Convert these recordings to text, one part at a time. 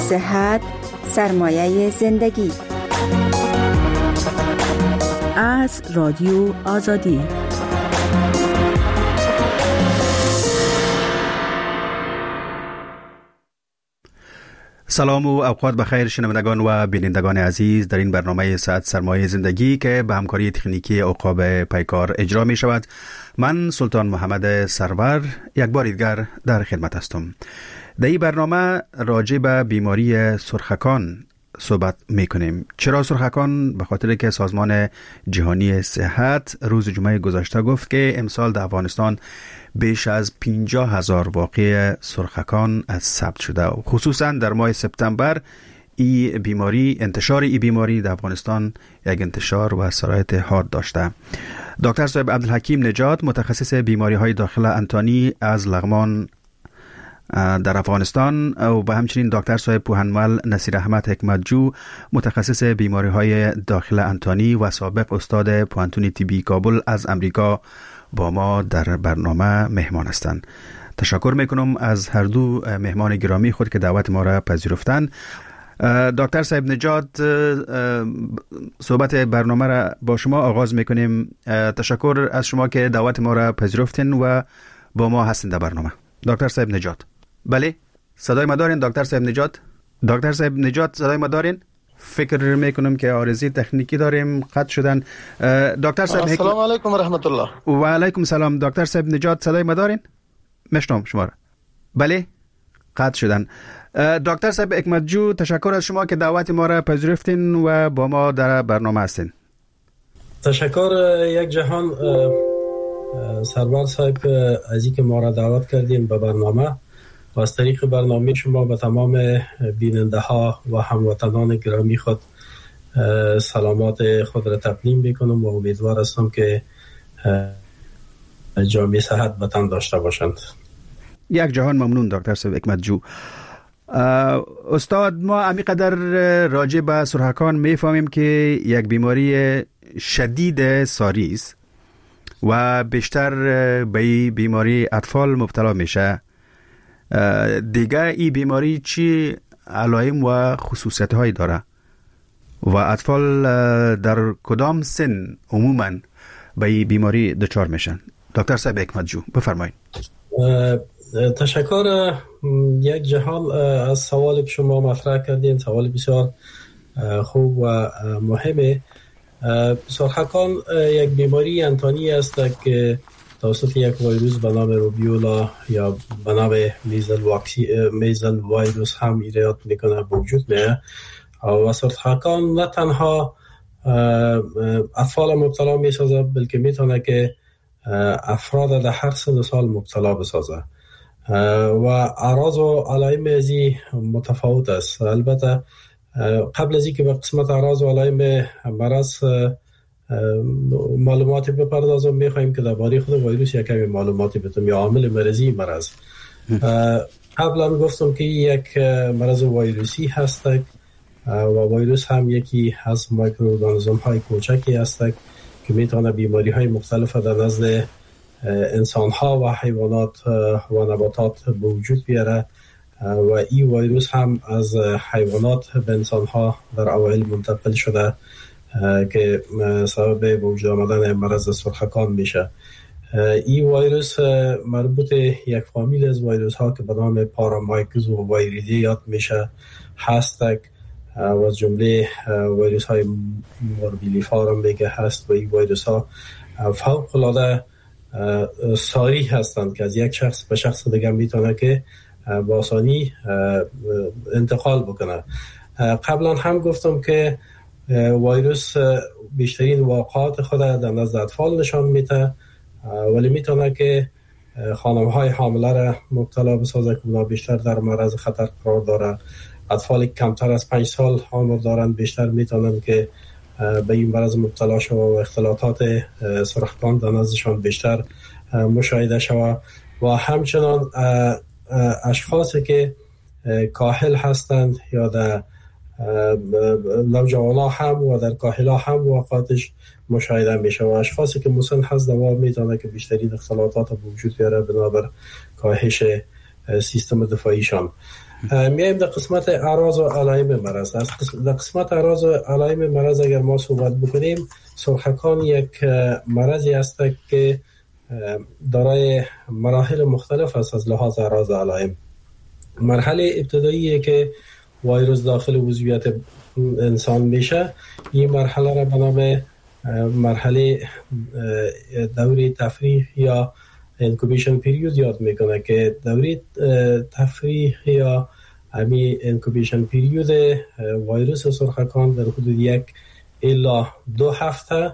صحت سرمایه زندگی. از رادیو آزادی. سلام و اوقات بخیر شنوندگان و بینندگان عزیز در این برنامه ساعت سرمایه زندگی که به همکاری تکنیکی عقاب پیکار اجرا می شود. من سلطان محمد سرور یک بار دیگر در خدمت هستم. در این برنامه راجع به بیماری سرخکان صحبت می کنیم. چرا سرخکان؟ به خاطر که سازمان جهانی صحت روز جمعه گذشته گفت که امسال در افغانستان بیش از 50,000 واقعه سرخکان از ثبت شده، خصوصا در ماه سپتامبر. انتشار این بیماری در افغانستان یک انتشار و سرایت حاد داشته. دکتر صاحب عبدالحکیم نجات، متخصص بیماری های داخل انتانی از لغمان در افغانستان، و به همچنین دکتر صاحب پوهنمل نصیر احمد حکمتجو، متخصص بیماری های داخل انتانی و سابق استاد پوهنتون طبی کابل از امریکا با ما در برنامه مهمان هستند. تشکر میکنم از هر دو مهمان گرامی خود که دعوت ما را پذیرفتند. دکتر صاحب نجات، صحبت برنامه را با شما آغاز میکنیم. تشکر از شما که دعوت ما را پذیرفتین و با ما هستین در برنامه. دکتر صاحب نجات، بله صدای ما دارین؟ دکتر صاحب نجات، دکتر صاحب نجات صدای ما دارین؟ فکر میکنم که عارضی تکنیکی داریم، قطع شدن. دکتر صاحب السلام علیکم و رحمت الله. و علیکم سلام. دکتر صاحب نجات صدای ما دارین؟ میشنوم شما را. بله قطع شدن. دکتر صاحب حکمتجو، تشکر از شما که دعوت ما را پذیرفتین و با ما در برنامه هستین. تشکر یک جهان سرور صاحب از اینکه ما را دعوت کردیم به برنامه و از طریق برنامه شما به تمام بیننده ها و هموطنان گرامی خود سلامات خود را تقدیم میکنم و امیدوار هستم که جامعه صحت به تن داشته باشند. یک جهان ممنون دکتر صاحب حکمتجو. استاد، ما همینقدر راجع به سرخکان میفهمیم که یک بیماری شدید ساری است و بیشتر به بیماری اطفال مبتلا میشه. دیگه این بیماری چی علائم و خصوصیت هایی داره و اطفال در کدام سن عموما به این بیماری دچار میشن؟ دکتر صاحب حکمتجو بفرمایید. تشکر یک جهان از سوالی که شما مطرح کردین. سوال بسیار خوب و مهمه. سرخکان یک بیماری انتانی است که توسط یک ویروس به نام روبیولا یا به نام میزل ویروس هم ایجاد میکنه، به وجود میاد. و سرخکان نه تنها اطفال مبتلا میسازه بلکه میتونه که افراد در هر سن و سال مبتلا بسازه و اعراض و علائم ازی متفاوت است. البته قبل از اینکه به قسمت اعراض و علائم مرض معلوماتی بپردازم، میخوایم که درباره خود ویروس یک کمی معلوماتی بدم یا عامل مرضی مرض. قبلا گفتم که یک مرض ویروسی هست و ویروس هم یکی از مایکروارگانیسم های کوچکی است که میتونه بیماری های مختلف در نزد انسان ها و حیوانات و نباتات به وجود بیاره و این ویروس هم از حیوانات به انسان ها در اوایل منتقل شده که سبب به وجود آمدن مرض سرخکان میشه. این ویروس مربوط یک فامیل از ویروس ها که به نام پارامایکوزو ویریدیات میشه هست و از جمله ویروس های موربیلیفار هم دیگه هست و این ویروس ها فوق العاده ساری هستند که از یک شخص به شخص دیگه میتونه که با آسانی انتقال بکنه. قبلا هم گفتم که ویروس بیشترین واقعات خود در نزد اطفال نشان میده، ولی میتونه که خانم‌های حامله را مبتلا بسازه که اونا بیشتر در معرض خطر قرار داره. اطفالی که کمتر از 5 سال عمر دارند بیشتر میتونن که به این مرض مبتلا شوند و اختلالات سرخکان در نزدشان بیشتر مشاهده شود و همچنان اشخاصی که کاهل هستند یا در نوجوانا هم و در کاهلا هم واقعاتش مشاهده میشه و اشخاصی که مسن هست دوام میتونه که بیشترین اختلالات به وجود بیاره بنابر کاهش سیستم دفاعیشان. میایم در قسمت اعراض و علائم مرض. در قسمت اعراض و علائم مرض اگر ما صحبت بکنیم، سرخکان یک مرضی است که دارای مراحل مختلف است از لحاظ اعراض و علائم. مرحله ابتدایی که ویروس داخل عضویت انسان میشه، این مرحله را به نام مرحله دوره تفریح یا انکوبیشن پیریود یاد میکنه که دوره تفریح یا همی انکوبیشن پیریود ویروس سرخکان در حدود 1 الی 2 هفته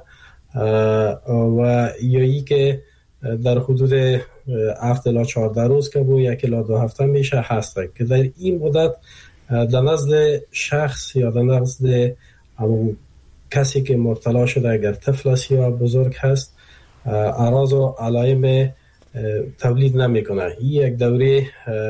و یایی که در حدود 7 الی 14 روز که بو 1 الی 2 هفته میشه هست که در این مدت در نزد شخص یا در نزد کسی که مبتلا شده، اگر طفل است یا بزرگ هست، اعراض و علائم تولید نمیکنه. این یک دوره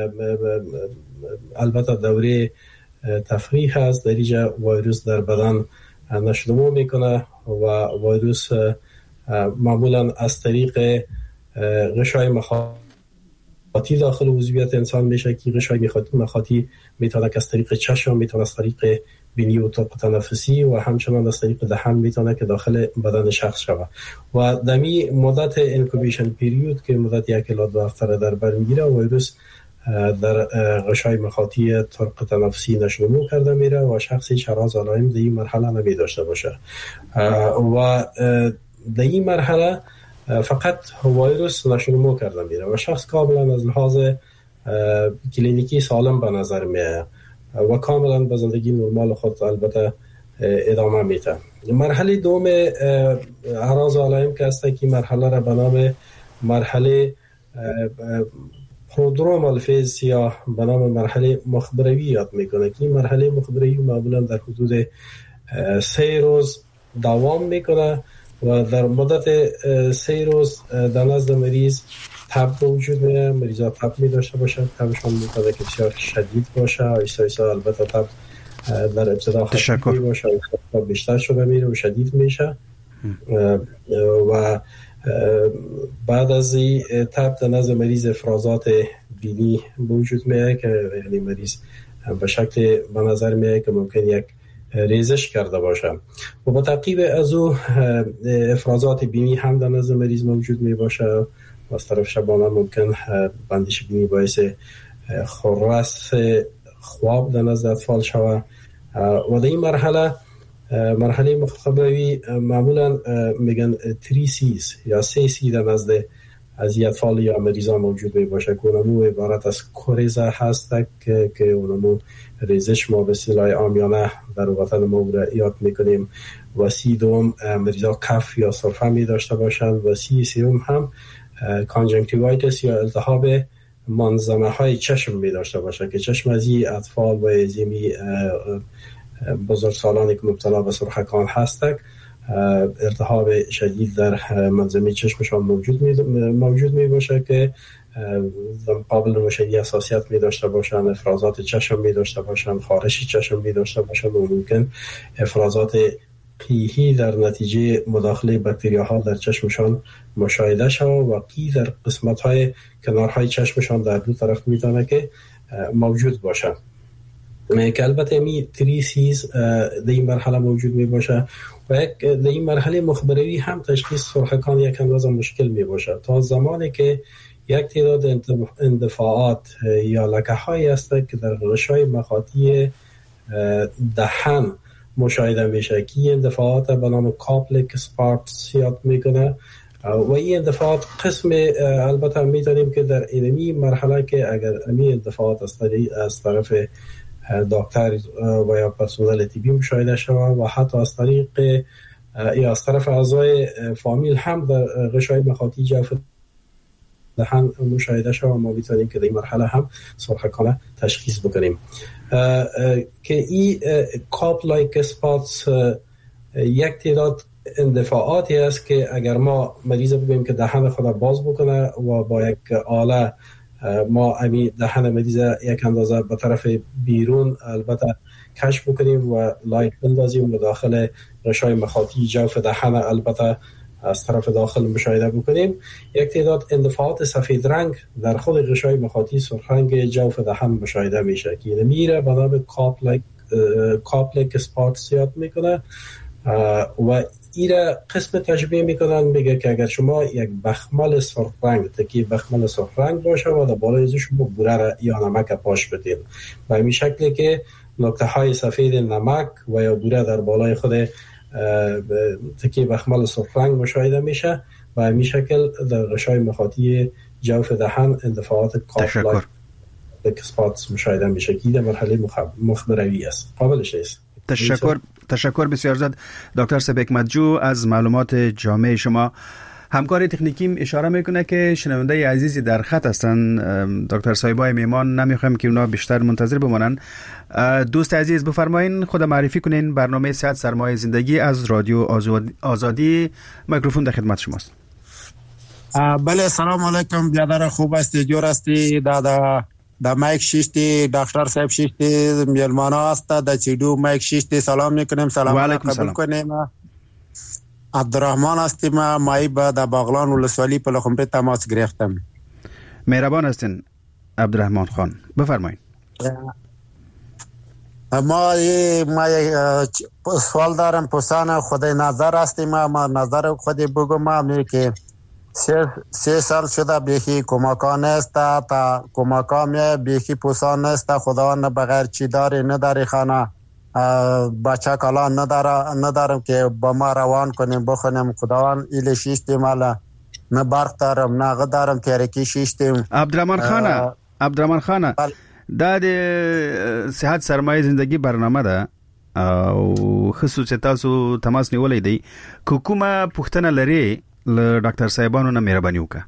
البته دوره تفریح است، در اینجا ویروس در بدن نشو میکنه و ویروس معمولا از طریق غشای مخاطی داخل عضویت انسان میشه که غشای مخاطی میتونه از طریق چشم، میتونه از طریق بینی و طرق تنفسی و همچنان از طریق دهان میتونه که داخل بدن شخص شود و دمی مدت انکوبیشن پیریود که مدت 1 الی 2 هفته در بر میگیره، ویروس در غشای مخاطی طرق تنفسی نشو کرده میره و شخصی اعراض علائم در این مرحله نمی داشته باشه و در این مرحله فقط ویروس نشو کرده میره و شخص کاملا از لحاظ کلینیکی سالم به نظر میاد و کاملا به زندگی نرمال خود البته ادامه میده. مرحله دوم اعراض و علائم که است که مرحله را به نام مرحله پرودرومال فیز یا به نام مرحله مخبروی یاد میکنه که این مرحله مخبروی معمولا در حدود 3 روز دوام میکنه و در مدت 3 روز در نزد مریض تب به وجود میاد. مریضا تب می داشته باشه، تبشان میتونه که بسیار شدید باشه، ایسا البته تب در ابتدا خفیف باشه و بیشتر شده میره و شدید میشه و بعد از این تب در نزد مریض افرازات بینی به وجود میاد که یعنی مریض به شکل به نظر میاد که ممکن یک ریزش کرده باشه و با تعقیب از او افرازات بینی هم در نزد مریض موجود می باشه و از طرف شبانه ممکن بندش بینی باعث خرس خواب در نزد اطفال شود و در این مرحله مخبروی معمولا میگن 3 C's یا 3 C در نزد از اطفال یا مریضان موجود می باشه که اونمو عبارت از کوریزه هست که اونمو ریزش ما به اصطلاح عامیانه در وطن ما یاد میکنیم و سی دوم مریضا کف یا سرفه می داشته باشند و سی سوم هم کانجنکتیوایتس یا التهاب منظمه های چشم می داشته باشه که چشم از این اطفال و از این بزرگسالانی که مبتلا به سرخکان هستند التهاب شدید در منظمه چشمشان موجود می باشه که در مقابل روشنی حساسیت می داشته باشند، افرازات چشم می داشته باشند، خارش چشم می داشته باشند و ممکن افرازات قیحی در نتیجه مداخله باکتریاها در چشمشان مشاهده شود و قی در قسمت‌های کنارهای چشمشان در دو طرف میتونه که موجود باشه که البته می 3 C's در این مرحله موجود می باشه و در این مرحله مخبروی هم تشخیص سرخکان یک اندازه مشکل می باشه تا زمانی که یک تعداد اندفاعات یا لکه هایی هست که در غشای مخاطی دهن مشاهده میشه که این اندفاعات به نام کاپلیک سپارتس یاد میکنه و این اندفاعات قسم البته میتونیم که در اینمی مرحله که اگر این اندفاعات از طرف دکتر و یا پرسنل طبی مشاهده شود و حتی از طریق یا از طرف اعضای فامیل هم در غشای مخاطی جوف دهن مشاهده شود و ما میتونیم که در این مرحله هم سرخکانه تشخیص بکنیم که این کاپ لایک سپاتس یک تعداد اندفاعاتی است که اگر ما مریض بگوییم که دهن خود باز بکنه و با یک آله ما امی دهن مریض یک اندازه به طرف بیرون البته کشف بکنیم و لایت بندازیم و داخل غشای مخاطی جوف دهن البته از طرف داخل مشاهده بکنیم، یک تعداد اندفاعات سفید رنگ در خود غشای مخاطی سرخ رنگ جوف دهن مشاهده میشه که میره به نام کاپلک اسپاتس یاد میکنه و ایره قسم تشبیه میکنن، میگه که اگر شما یک بخمل سرخ رنگ تکی بخمل سرخ رنگ باشه و در بالای ازش شما بوره یا نمک پاش بدین و همین شکلی که نقطه های سفید نمک و یا بوره در بالای خود تکی بخمل سرخ رنگ مشاهده میشه و همین شکل در غشای مخاطی جوف دهن اندفاعات کاپلک اسپاتس مشاهده میشه که در مرحله مخبروی است. قابلش است. تشکر بسیار زیاد دکتر صاحب حکمتجو از معلومات جامع شما. همکار تکنیکیم اشاره میکنه که شنونده عزیزی در خط هستن، دکتر صاحبای میمان، نمیخوایم که اونا بیشتر منتظر بمونن. دوست عزیز بفرمایین خود معرفی کنین. برنامه صحت سرمایه زندگی از رادیو آزادی، میکروفون در خدمت شماست. بله، سلام علیکم برادر، خوب هستی؟ جور هستی؟ دا مایک شیشتی دکتر صاحب شیشتی میلمانا هست دا چیدو مایک شیشتی سلام میکنیم. سلام قبول کنیم. عبدالرحمن هستیم، مایی با دا باغلان ولسوالی پلخمپه تماس گرفتم. مهربان هستین عبدالرحمن خان، بفرمایید. ما سوال دارم، پسان خود نظر هستیم. ما نظر خود بگم، ما که 3 سال شده بیخی کمکان است تا کمکان بیخی پسان است. خداوند بغیر چی داری نداری خانه بچه کلا ندارم که با ما روان کنیم بخونیم. خداوند ایل شیشتیم، حالا نه برق دارم نه غد دارم تیرکی شیشتیم. عبدالرحمن خانه دا د صحت سرمایه زندگی برنامه ده او خصوصي تاسو تماس نیولې دی. کومه پوښتنه لري له ډاکټر صاحبانو نه مهرباني وکړه.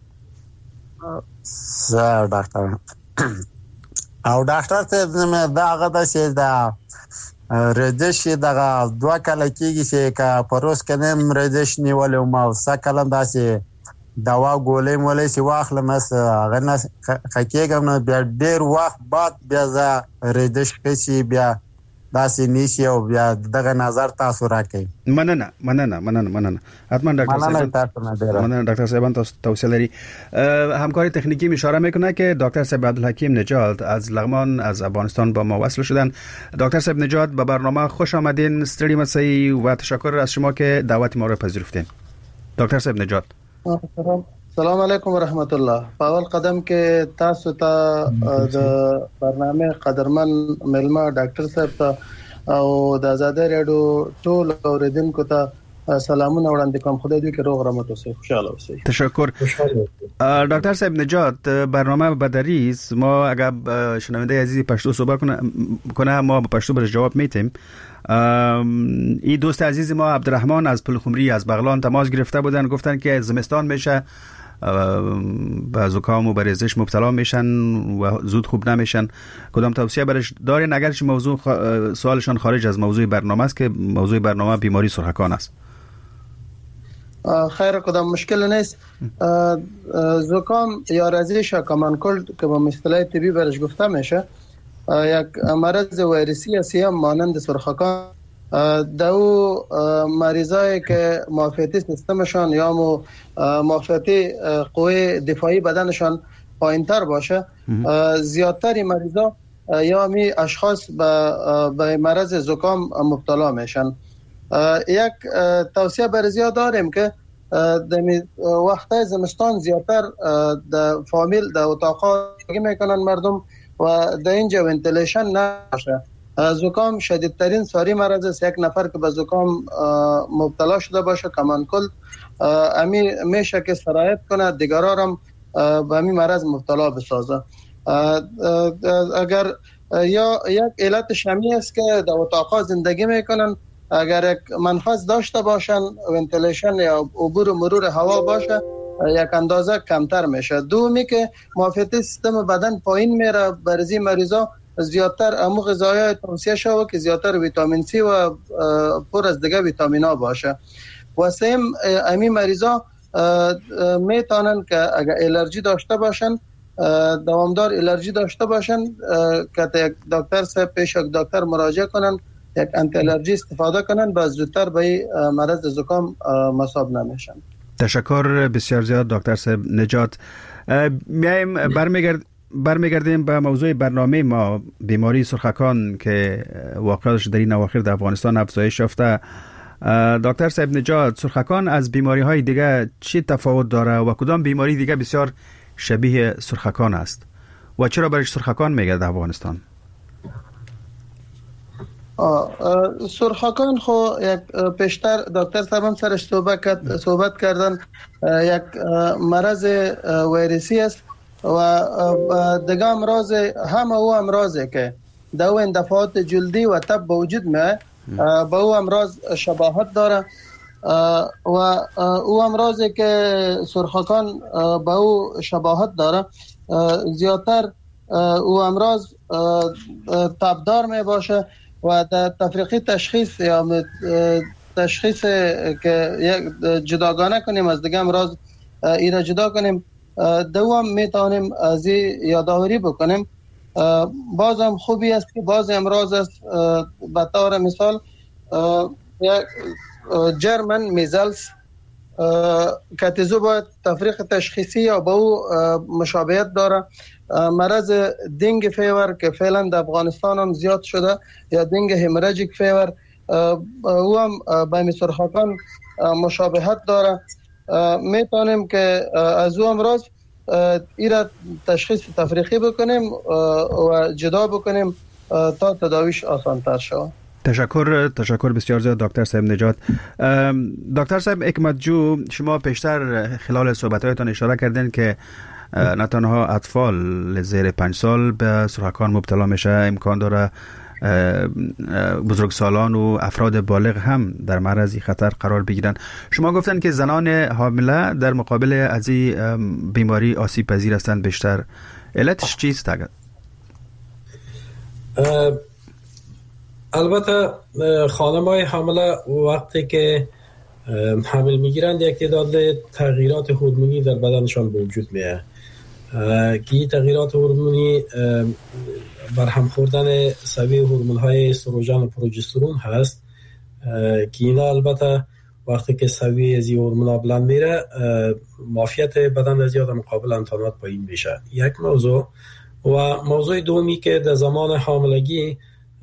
زه ډاکټر او ډاکټر ته دا غدا چې دا رجش دغه 2 کال کېږي چې کا پروس کنم رجش نیولې ما سکلم داسې دوا ګولې مولې چې واخلم اس غنه خکېګم نو بیا ډېر وخت بعد بیا ز رجش کې بیا داسې نیشي او بیا دغه نظر تاسو راکړئ. مننه حتما ډاکټر صاحب تاسو توصیه لري. همکاری تکنیکی اشاره میکنه که دکتر صاحب عبدالحکیم نجات از لغمان از افغانستان با ما وصل شدن. دکتر صاحب نجات به برنامه خوش آمدین، استری مسایی و تشکر از شما که دعوت ما را پذیرفتین. دکتر صاحب نجات سلام علیکم و رحمت الله. په اول قدم کې تاسو ته د برنامه قدرمن ملما ډاکټر صاحب ته او د آزادۍ رادیو ټول اوریدونکو ته سلامونه وړاندې کوم. خدای دې کې روغ رحمت اوسئ، خوشاله اوسئ. تشکر دکتر صاحب نجات. برنامه بدری است، ما اگر شنونده عزیزی پشتو صحبت کنه ما به پشتو برش جواب میتیم. این دوست عزیز ما عبدالرحمن از پلخمری از بغلان تماس گرفته بودن، گفتن که زمستان میشه به زکام و بریزش مبتلا میشن و زود خوب نمیشن. کدام توصیه برش دارین اگرچه موضوع سوالشان خارج از موضوع برنامه است که موضوع برنامه بیماری سرخکان است؟ خیر، کدام مشکل نیست. زکام یا رزش کمان کولد که با اصطلاح طبی برش گفته میشه یک مرض ویروسی است مانند سرخکان. دو مریضایی که معافیتی سیستمشان یا معافیتی قوه دفاعی بدنشان پایین‌تر باشه، زیادتر مریضا یا می اشخاص به مرض زکام مبتلا میشن. یک توصیه برزیا داریم که در وقت زمستان زیادتر در فامیل در اتاقا میکنن مردم و در اینجا ونتیلیشن نشه. زکام شدیدترین ساری مرض است. یک نفر که به زکام مبتلا شده باشه کمان کل امی میشه که سرایت کنه دیگران هم به همین مرض مبتلا بسازه. اگر یا یک علت شمی است که در اتاقا زندگی میکنن، اگر یک منفذ داشته باشن ونتیلیشن یا عبور و مرور هوا باشه یک اندازه کمتر میشه. دومی که معافیت سیستم بدن پایین میره، برزی مریضا زیادتر امو غذایای توصیه شوه که زیادتر ویتامین سی و پر از دیگه ویتامینا باشه. و سیم امی مریضا میتونن که اگر الرژی داشته باشن، دوامدار الرژی داشته باشن که دکتر صاحب پیش دکتر مراجعه کنن یک آنتی آلرژی استفاده کنن باز زودتر به مرض زکام مصاب نمیشن. تشکر بسیار زیاد دکتر صاحب نجات. میایم برمیگردیم به موضوع برنامه ما، بیماری سرخکان که واقعش در این اواخر در افغانستان افزایش یافته. دکتر صاحب نجات، سرخکان از بیماری های دیگه چی تفاوت داره و کدام بیماری دیگه بسیار شبیه سرخکان است و چرا برش سرخکان میگه در افغانستان؟ سرخکان خو یک پیشتر دکتر صاحب هم سرش صحبت کردن، یک مرض ویروسی است و دیگه امراض همه او امراضی که در او دفعات جلدی و تب به وجود میاد با او امراض شباهت داره و او امراضی که سرخکان با او شباهت داره زیادتر او امراض تبدار می باشه و در تفریقی تشخیص یا تشخیص که جداگانه کنیم از دیگه امراض ایره جدا کنیم دوام میتونیم از یادآوری بکنیم. بازم خوبی است که باز امراض است، به طور مثال جرمن میزلز کاتیزو باید تفریق تشخیصی یا با او مشابهت داره. مرض دنگ فیور که فعلا در افغانستان هم زیاد شده یا دنگ همراژیک فیور او هم با سرخکان مشابهت داره. میتونیم که از او امراض ایره تشخیص تفریقی بکنیم و جدا بکنیم تا تداویش آسان‌تر شود. تشکر بسیار زیاد دکتر صاحب نجات. دکتر صاحب حکمتجو، شما پیشتر خلال صحبت‌هایتان اشاره کردین که نه تنها اطفال زیر 5 سال به سرخکان مبتلا میشه، امکان داره بزرگسالان و افراد بالغ هم در معرض خطر قرار بگیرن. شما گفتن که زنان حامله در مقابل از این بیماری آسیب پذیر هستند بیشتر. علتش چیست؟ البته خانم‌های حامله وقتی که حمل میگیرند یک تعداد تغییرات هورمونی در بدنشان به وجود میاد که این تغییرات هورمونی برهم خوردن سویه هورمون‌های استروژن و پروژسترون هست که اینا البته وقتی که سویه از این هورمون‌ها بلند میره معافیت بدن از یاد مقابل انتانات پایین میشه. یک موضوع. و موضوع دومی که در زمان حاملگی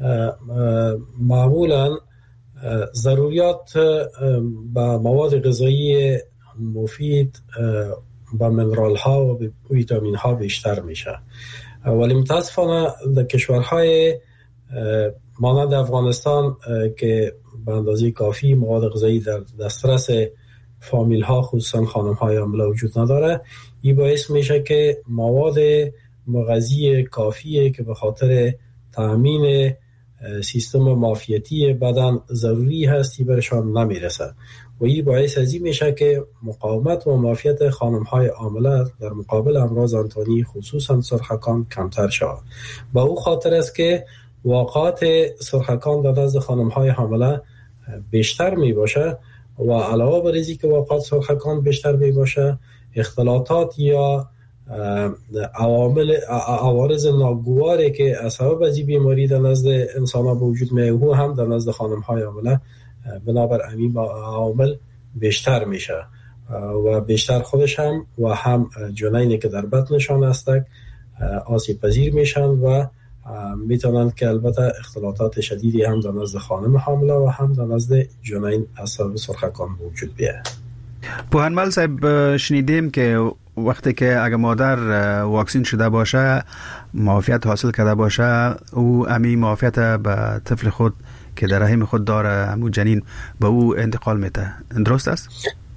معمولاً ضروریات با مواد غذایی مفید با منرال ها و ویتامین ها بیشتر میشه، ولی متاسفانه در کشورهای مانند افغانستان که به اندازه کافی مواد غذایی در دسترس فامیل ها خصوصا خانم های حامله وجود نداره، این باعث میشه که مواد مغذی کافیه که به خاطر تامین سیستم معافیتی بدن ضروری هستی برشان نمیرسه و این باعث از این میشه که مقاومت و معافیت خانم‌های حامله در مقابل امراض انتانی خصوصا سرخکان کمتر شود. با او خاطر است که واقعات سرخکان در نزد خانم‌های حامله بیشتر می باشه و علاوه بر اینکه واقعات سرخکان بیشتر می باشه، اختلاطات یا عوارض ناگواری که از سبب از این بیماری در نزد انسان‌ها به وجود میاد او هم در نزد خانم‌های حامله بنابر همین عوامل بیشتر میشه و بیشتر خودش هم و هم جنینی که در بطنشان هستند آسیب پذیر میشن و میتونند که البته اختلاطات شدیدی هم در نزد خانم حامله و هم در نزد جنین از سبب سرخکان به وجود بیاد. پوهنمل صاحب، شنیدیم که وقتی که اگه مادر واکسین شده باشه، معافیت حاصل کرده باشه، او امی معافیت به طفل خود که در رحم خود داره، همون جنین، به او انتقال میده. درست است؟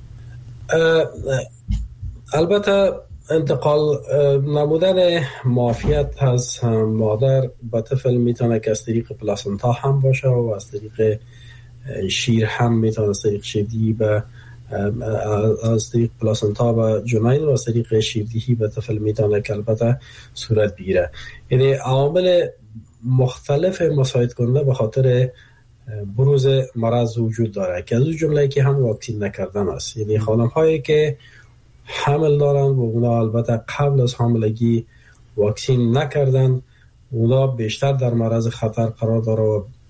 البته انتقال نمودن معافیت از مادر به طفل میتونه که از طریق پلاسنتا هم باشه و از طریق شیر هم میتونه، از طریق شیردهی به از طریق پلاسنتا و جنین و از طریق شیردهی به طفل میتونه که البته صورت بگیره. یعنی عوامل مختلف مساعد کننده به خاطر بروز مرض وجود داره که از اون جمله که هم واکسین نکردن است. یعنی خانم هایی که حمل دارن و اونا البته قبل از حاملگی واکسین نکردن، اونا بیشتر در معرض خطر قرار داره و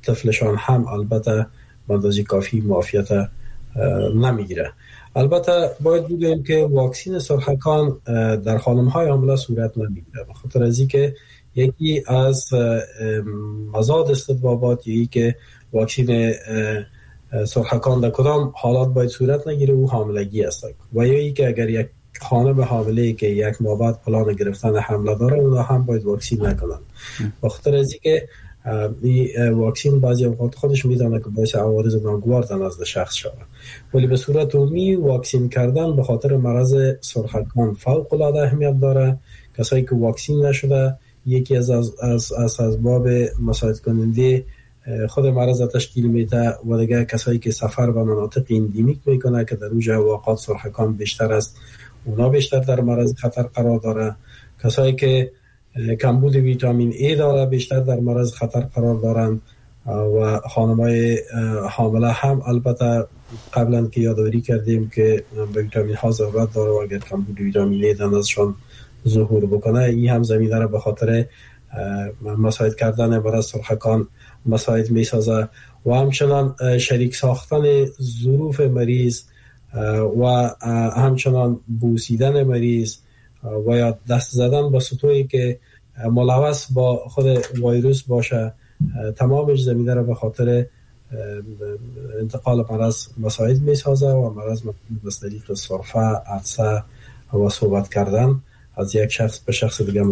طفلشان هم البته اندازه کافی معافیت نمیگیره. البته باید بگویم که واکسین سرخکان در خانم‌های حامله صورت نمیگیره، به خاطر از اینکه یکی از مزاد استطبابات یکی که واکسین سرخکان در کدام حالات باید صورت نگیره او حاملگی است و یا ای که اگر یک خانم حامله که یک ماه بعد پلان گرفتن حمله داره اونا هم باید واکسین نکنن. به خاطر از اینکه این واکسین بعضی اوقات خودش میدونه که باعث عوارض ناگوار در نزد شخص شود، ولی به صورت عمومی واکسین کردن به خاطر مرض سرخکان فوق العاده اهمیت داره. کسایی که واکسین نشده یکی از اسباب مساعد کننده خود مرض تشکیل میده و دیگه کسایی که سفر به مناطق اندیمیک میکنه که در اونجا واقعات سرخکان بیشتر است اونا بیشتر در مرض خطر قرار داره. کسایی که کمبود ویتامین ای داره بیشتر در مرض خطر قرار دارن و خانم‌های حامله هم البته قبلا که یادآوری کردیم که به ویتامین ها ضرورت داره و اگر کمبود ویتامین ای در ازشان ظهور بکنه این هم زمینه را به خاطر مساعد کردن مرض سرخکان مساعد میسازه و همچنان شریک ساختن ظروف مریض و همچنان بوسیدن مریض و یا دست زدن به سطوحی که ملوث با خود ویروس باشه تمامش زمینه را به خاطر انتقال مرض مساعد میسازه و مرض از طریق سرفه، عطسه و صحبت کردن از یک شخص به شخص دیگه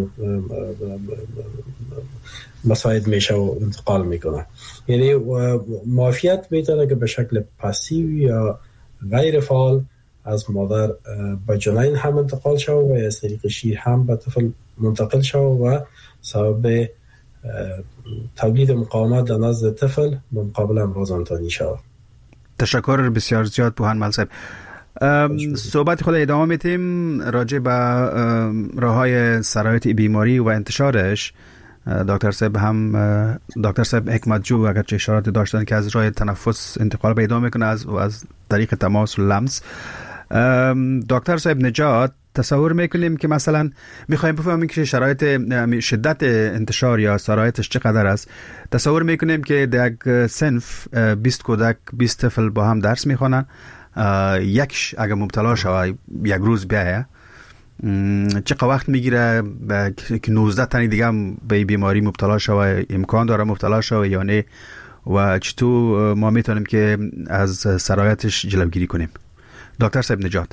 مساعد میشه و انتقال میکنه. یعنی معافیت میتونه که به شکل پاسیو یا غیر فعال از مادر به جنین هم انتقال شود و از طریق شیر هم به طفل منتقل شود و سبب تولید مقاومت در نزد طفل مقابل امراض انتانی شود. تشکر بسیار زیاد بوهان مل صاحب. صحبت خود ادامه میتیم راجع به راههای سرایت بیماری و انتشارش. دکتر صاحب حکمت جو اگرچه اشارات داشتن که از راه تنفس انتقال پیدا میکنه از طریق تماس و لمس. دکتر صاحب نجات تصور میکنیم که مثلا میخوایم بفهمیم که شرایط شدت انتشار یا سرایتش چقدر است. تصور میکنیم که در یک صنف 20 کودک 20 طفل با هم درس میخوانن، یکش اگه مبتلا شود یک روز بیایه چقدر وقت میگیره که 19 تن دیگه هم به بیماری مبتلا شود؟ امکان داره مبتلا شود یا نه و چطور ما میتونیم که از سرایتش جلوگیری کنیم؟ دکتر صاحب نجات.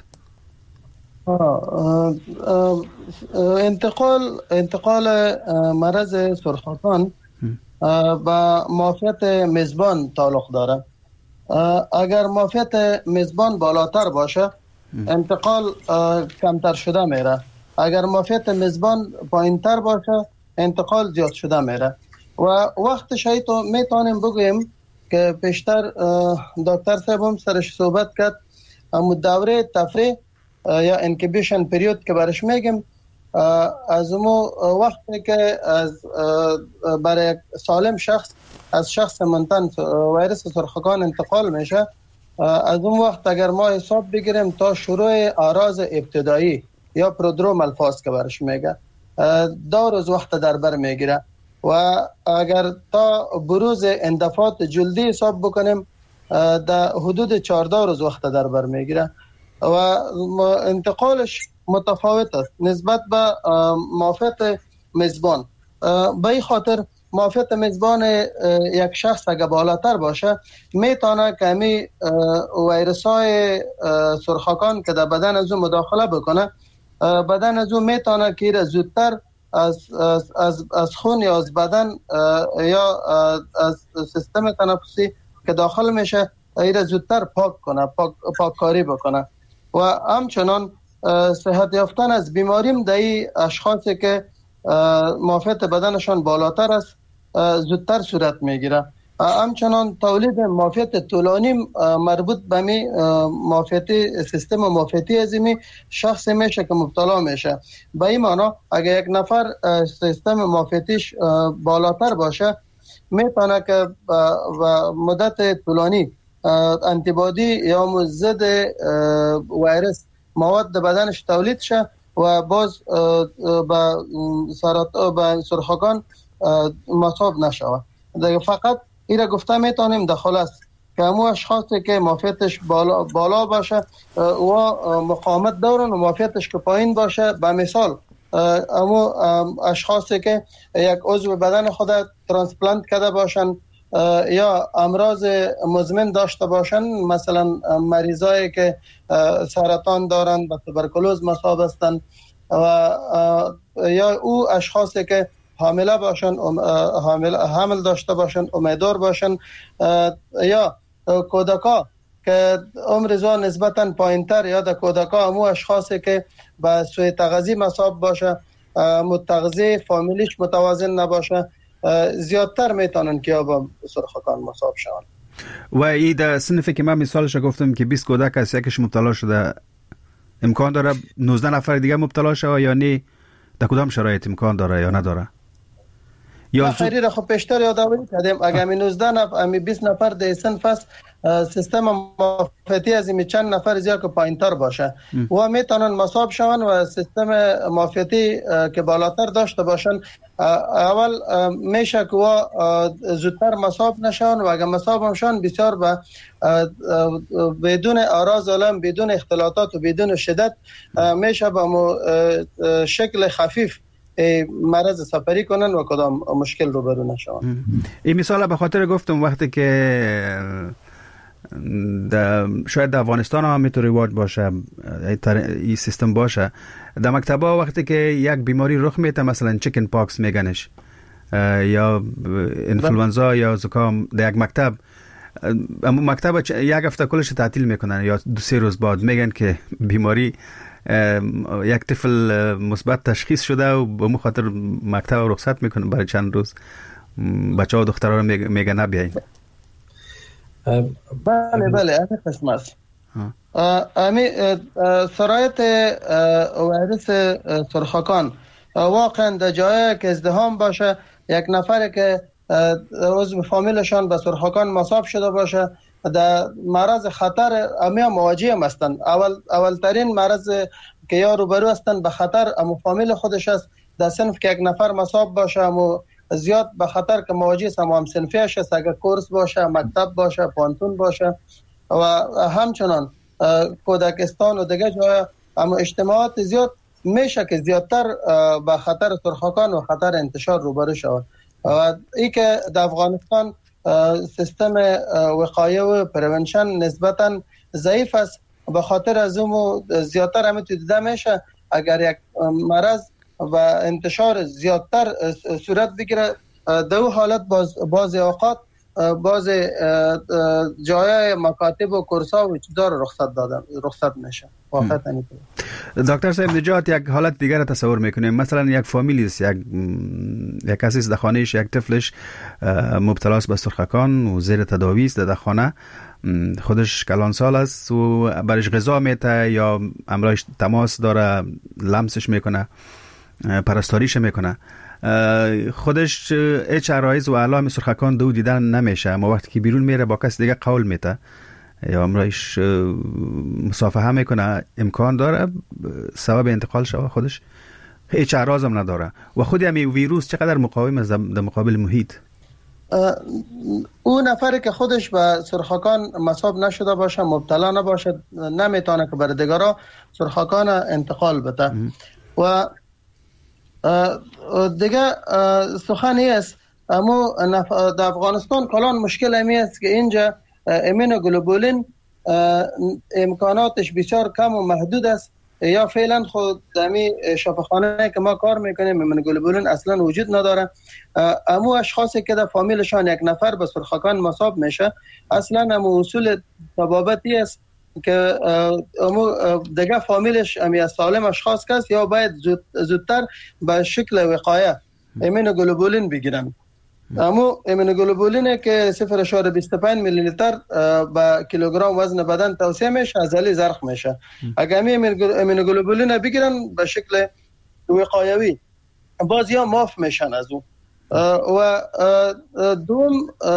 انتقال مرض سرخکان با معافیت میزبان تعلق داره. اگر معافیت میزبان بالاتر باشه انتقال کمتر شده میره، اگر معافیت میزبان پایینتر باشه انتقال زیاد شده میره و وقت شایتو میتونیم بگویم که پیشتر دکتر صاحب هم سرش صحبت کرد دوره تفریح یا انکیبیشن پریود که برش میگیم از اون وقتی که از برای سالم شخص از شخص منتن ویروس سرخکان انتقال میشه از اون وقت اگر ما حساب بگیریم تا شروع اعراض ابتدایی یا پرودرومال فاز که برش میگه 2 روز وقت در بر میگیره و اگر تا بروز اندفاعات جلدی حساب بکنیم در حدود 14 روز وقت در بر میگیره و انتقالش متفاوت است نسبت به معافیت میزبان. به این خاطر معافیت میزبان یک شخص اگر بالاتر باشه میتونه که همی ویروس های سرخکان که در بدن از اون مداخله بکنه بدن از اون میتونه که زودتر از خون یا از بدن یا از سیستم تنفسی که داخل میشه ایره زودتر پاک کنه پاککاری بکنه و همچنان صحت یافتن از بیماریم در این اشخاصی که معافیت بدنشان بالاتر است زودتر صورت میگیره. همچنان تولید معافیت طولانی مربوط به معافیت سیستم معافیتی عظیمی شخص میشه که مبتلا میشه. به این معنی اگر یک نفر سیستم معافیتیش بالاتر باشه میتونه که و مدت طولانی انتیبادی یا مضاد ویروس مواد بدنش تولید شه و باز به سرخکان مصاب نشود. فقط این را گفته میتونیم دخل است که همو اشخاصی که معافیتش بالا باشه و مقاومت دارن و معافیتش که پایین باشه، به مثال همو اشخاصی که یک عضو بدن خود ترانسپلانت کرده باشن یا امراض مزمن داشته باشن، مثلا مریضایی که سرطان دارن، به توبرکلوز مصاب هستن، و یا او اشخاصی که حامله باشن، حامل داشته باشن، امیدوار باشن، یا کودکا که عمر زان نسبتا پایینتر، یا در کودکا همو اشخاصی که به سوء تغذیه مصاب باشه، متغذیه فامیلیش متوازن نباشه، زیادتر میتونن که با سرخکان مصاب شوند. و این در صنفی که من مثالش گفتم که 20 کودک است یکیش مبتلا شده، امکان داره 19 نفر دیگه مبتلا شوه یا نه؟ در کدام شرایط امکان داره یا نداره؟ یا خیلی را خب پیشتر یادآوری کردیم، اگر می 19 نفر می 20 نفر در صنف است، سیستم معافیتی از این چند نفر زیاد که پایینتر باشه و میتونن مصاب شون و سیستم معافیتی که بالاتر داشته باشن اول میشه که زودتر مصاب نشون و اگر مصاب هم شون بسیار به بدون اعراض علم، بدون اختلاطات و بدون شدت میشه به شکل خفیف مرض سپری کنن و کدام مشکل رو برو نشون. این مثال به خاطر گفتم وقتی که شاید در افغانستان هم میتونه رواج باشه این سیستم باشه، در مکتبا وقتی که یک بیماری رخ میده، مثلا چیکن پاکس میگنش یا انفلوانزا یا زکام، در یک مکتب یک هفته کلش تعطیل میکنن یا 2-3 روز بعد میگن که بیماری یک طفل مثبت تشخیص شده و به مو خاطر مکتب رخصت میکنه برای چند روز. بچه‌ها و دخترها رو میگن نبیاین. بله همین قسم است. سرایت ویروس سرخکان واقعا در جایی که ازدحام باشه، یک نفر که عضو فامیلشان به سرخکان مصاب شده باشه، در مرض خطر همه مواجه هستند. اولترین مرض که یا روبرو هستند به خطر همو فامیل خودش است. در صنف که یک نفر مصاب باشه همو زیاد به خطر که مواجه است، هم صنفیش است، اگر کورس باشه، مکتب باشه، پانتون باشه و همچنان کودکستان و دیگه جای هم اجتماعات زیاد میشه که زیادتر به خطر سرخکان و خطر انتشار روبرو شود. و این که در افغانستان سیستم وقایه و پریونشن نسبتا ضعیف است، به خاطر از اون زیادتر همه دیده میشه اگر یک مرض و انتشار زیادتر صورت بگیره، دو حالت باز اوقات باز جای مکاتب و کورس‌ها و چیزا رو رخصت میشه. واقعا اینطوره. دکتر صاحب نجات، یک حالت دیگر تصور میکنیم، مثلا یک فامیلی است، یک کسی است در خانهش، یک طفلش مبتلا است به سرخکان و زیر تداوی است در خانه، خودش کلان سال است و برش غذا میته یا امرایش تماس داره، لمسش میکنه، پرستاریش میکنه، خودش هیچ عرایض و علائم سرخکان دو دیدن نمیشه، اما وقتی که بیرون میره با کس دیگه قول میته یا امرایش مصافحه میکنه، امکان داره سبب انتقال شوه خودش؟ هیچ اعراض هم نداره و خود همین ویروس چقدر مقاوم است در مقابل محیط؟ اون نفری که خودش به سرخکان مصاب نشده باشه، مبتلا نباشه، نمیتونه که بر دیگران سرخکان انتقال بده. و دیگه سخنی است، اما در افغانستان کلان مشکل همی است که اینجا ایمونوگلوبولین امکاناتش بسیار کم و محدود است، یا فعلا خود دمی شفاخانه که ما کار میکنیم ایمونوگلوبولین اصلا وجود نداره. اما اشخاصی که در فامیلشان یک نفر به سرخکان مصاب میشه، اصلا همون اصول طبابتی است که دیگه فامیلش امی سالم اشخاص کس یا باید زودتر به شکل وقایه ایمونوگلوبولین بگیرن. اما ایمونوگلوبولینه که 0.25 میلی لیتر به کیلوگرم وزن بدن توصیه میشه، ازلی زرخ میشه. اگر ایمونوگلوبولین بگیرن به شکل وقایوی، باز یا معاف میشن از اون. و دوم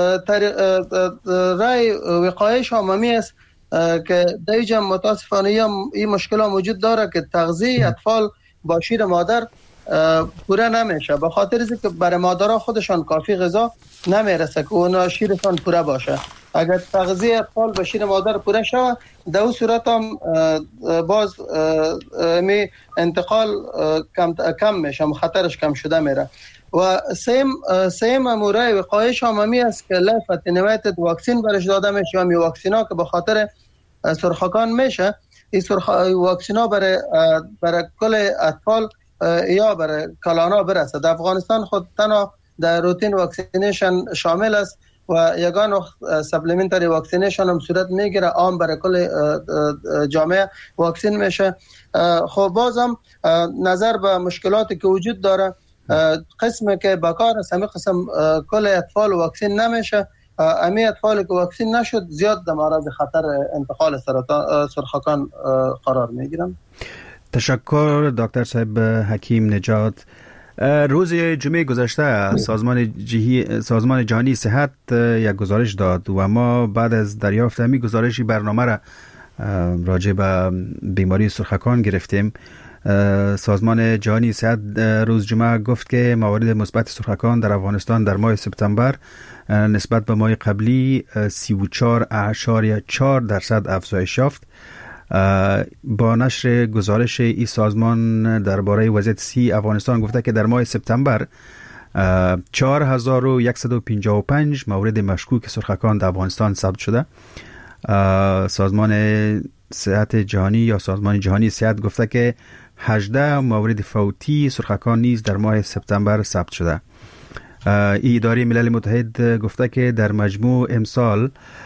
رای وقایش هممی است که دیجا متاسفانه این مشکل ها موجود داره که تغذیه اطفال با شیر مادر پوره نمیشه، به خاطر اینکه برای مادرها خودشان کافی غذا نمیرسه که اونا شیرشان پوره باشه. اگر تغذیه اطفال به شیر مادر پوره شود، در اون صورت هم باز می انتقال کم میشه، خطرش کم شده میره. و سیم اموره وقایش هم است که لایف اتنویتد واکسین برش داده میشه، یا می واکسینا که به خاطر سرخکان میشه. این واکسینا برای کل اطفال یا برای کلانا برسه. در افغانستان خود تنها در روتین واکسینیشن شامل است و یگان وقت سپلیمنتری واکسینیشن هم صورت میگیره، عام برای کل جامعه واکسین میشه. خب بازم نظر به مشکلاتی که وجود داره، قسمی که بکار است همین قسم کل اطفال واکسین نمیشه. امی اطفالی که واکسین نشد زیاد در معرض خطر انتقال سرخکان قرار میگیرن. تشکر دکتر صاحب حکیم نجات. روز جمعه گذشته سازمان جهانی صحت یک گزارش داد و ما بعد از دریافت همین گزارشی برنامه را راجع به بیماری سرخکان گرفتیم. سازمان جهانی صحت روز جمعه گفت که موارد مثبت سرخکان در افغانستان در ماه سپتامبر نسبت به ماه قبلی 34.4% افزایش یافت. با نشر گزارش این سازمان درباره وضعیت صحی افغانستان گفته که در ماه سپتامبر 4155 مورد مشکوک سرخکان در افغانستان ثبت شده. سازمان صحت جهانی یا سازمان جهانی صحت گفته که 18 مورد فوتی سرخکان نیز در ماه سپتامبر ثبت شده. اداره ملل متحد گفته که در مجموع امسال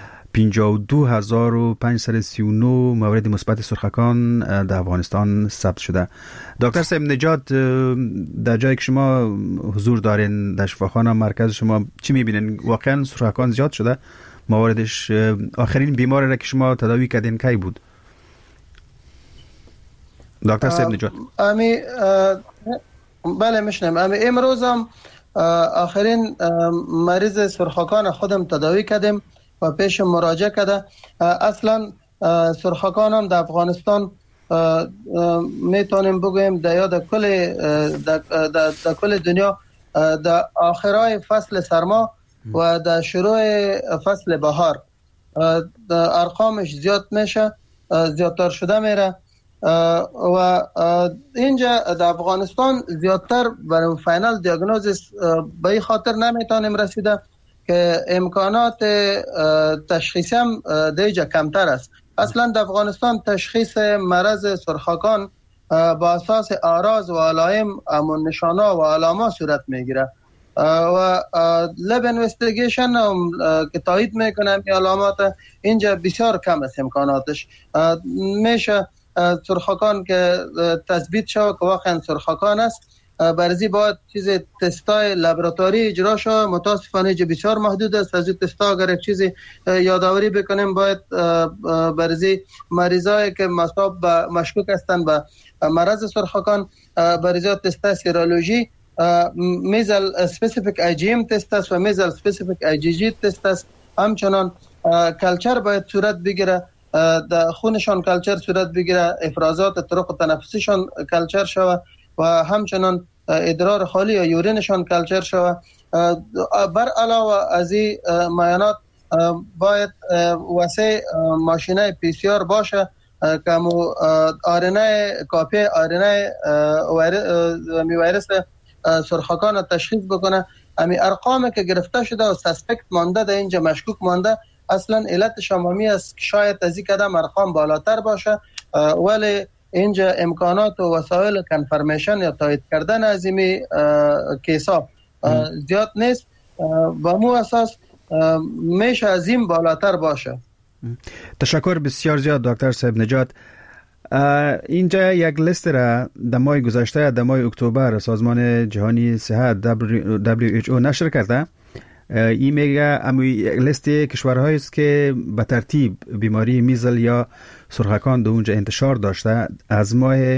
52539 مورد مثبت سرخکان در افغانستان ثبت شده. دکتر صاحب نجات، در جایی که شما حضور دارین در شفاخانه مرکز شما چی میبینین؟ واقعا سرخکان زیاد شده؟ مواردش آخرین بیماری را که شما تداوی کردین کی بود؟ دکتر صاحب نجات. بله میشنم. امروز هم آخرین مریض سرخکان خودم تداوی کردیم و پیش مراجعه کرده. اصلا سرخکان هم در افغانستان میتونیم بگویم در کل دنیا در آخرای فصل سرما و در شروع فصل بهار ارقامش زیاد میشه، زیادتر شده میره و اینجا در افغانستان زیادتر برای فاینال دیاگنوزیس به این خاطر نمیتونیم رسیده که امکانات تشخیصی هم دیجا کمتر است. اصلا در افغانستان تشخیص مرض سرخکان با اساس اعراض و علائم همون نشانه و علامات صورت میگیره و لب اینوستیگیشن که تایید میکنه این علامات اینجا بسیار کم است امکاناتش. میشه سرخکان که تثبیت شود که واقعا سرخکان است، برزی باید چیز تستای لابراتواری اجرا شود. متاسفانه اینجا بسیار محدود است. از این تستا اگر یک چیزی یادآوری بکنیم باید برزی مریضایی که مشکوک هستند به مرض سرخکان برزی تست سیرولوژی میزل اسپسیفیک آی جی ام تست است و میزل اسپسیفیک آی جی جی تست است. همچنان کلچر باید صورت بگیره، در خونشان کلچر صورت بگیره، افرازات طرق تنفسیشان کلچر شود و همچنان ادرار خالی یا یورینشان کلچر شود. بر علاوه از این معاینات باید واسه ماشینه پی سی آر باشه که آرنه کاپی آرنه ویروس سرخکان تشخیص بکنه. امی ارقامی که گرفته شده و سسپکت مانده در اینجا مشکوک مانده اصلا علت شمامی است که شاید از این قدم ارقام بالاتر باشه، ولی اینجا امکانات و وسایل کنفرمیشن یا تایید کردن از این کیسا زیاد نیست. با مو اساس میشه از این بالاتر باشه. تشکر بسیار زیاد دکتر صاحب نجات. اینجا یک لیست را در ماه گذشته در ماه اکتبر سازمان جهانی صحت WHO نشر کرده. این میگه امی لیست کشورهایی است که به ترتیب بیماری میزل یا سرخکان در اونجا انتشار داشته. از ماه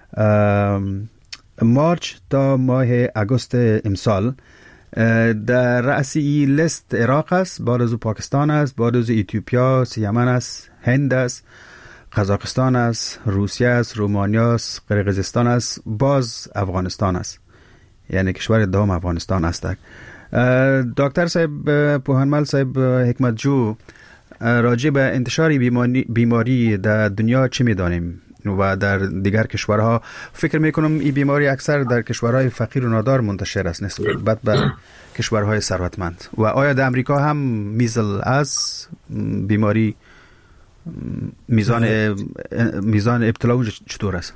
مارچ تا ماه اگست امسال در رأس این لیست عراق است، بعد از پاکستان است، بعد از اتیوپیا، یمن است، هند است قزاقستان است، روسیه است، رومانیا است، قرقیزستان است، باز افغانستان است. یعنی کشور دوم افغانستان است. دکتر صاحب، پوهنمل صاحب حکمت جو، راجع به انتشار بیماری در دنیا چی می‌دانیم و در دیگر کشورها؟ فکر می‌کنم این بیماری اکثر در کشورهای فقیر و نادار منتشر است نسبت به کشورهای ثروتمند. و آیا در امریکا هم میزل است بیماری؟ میزان ابتلا چطور است؟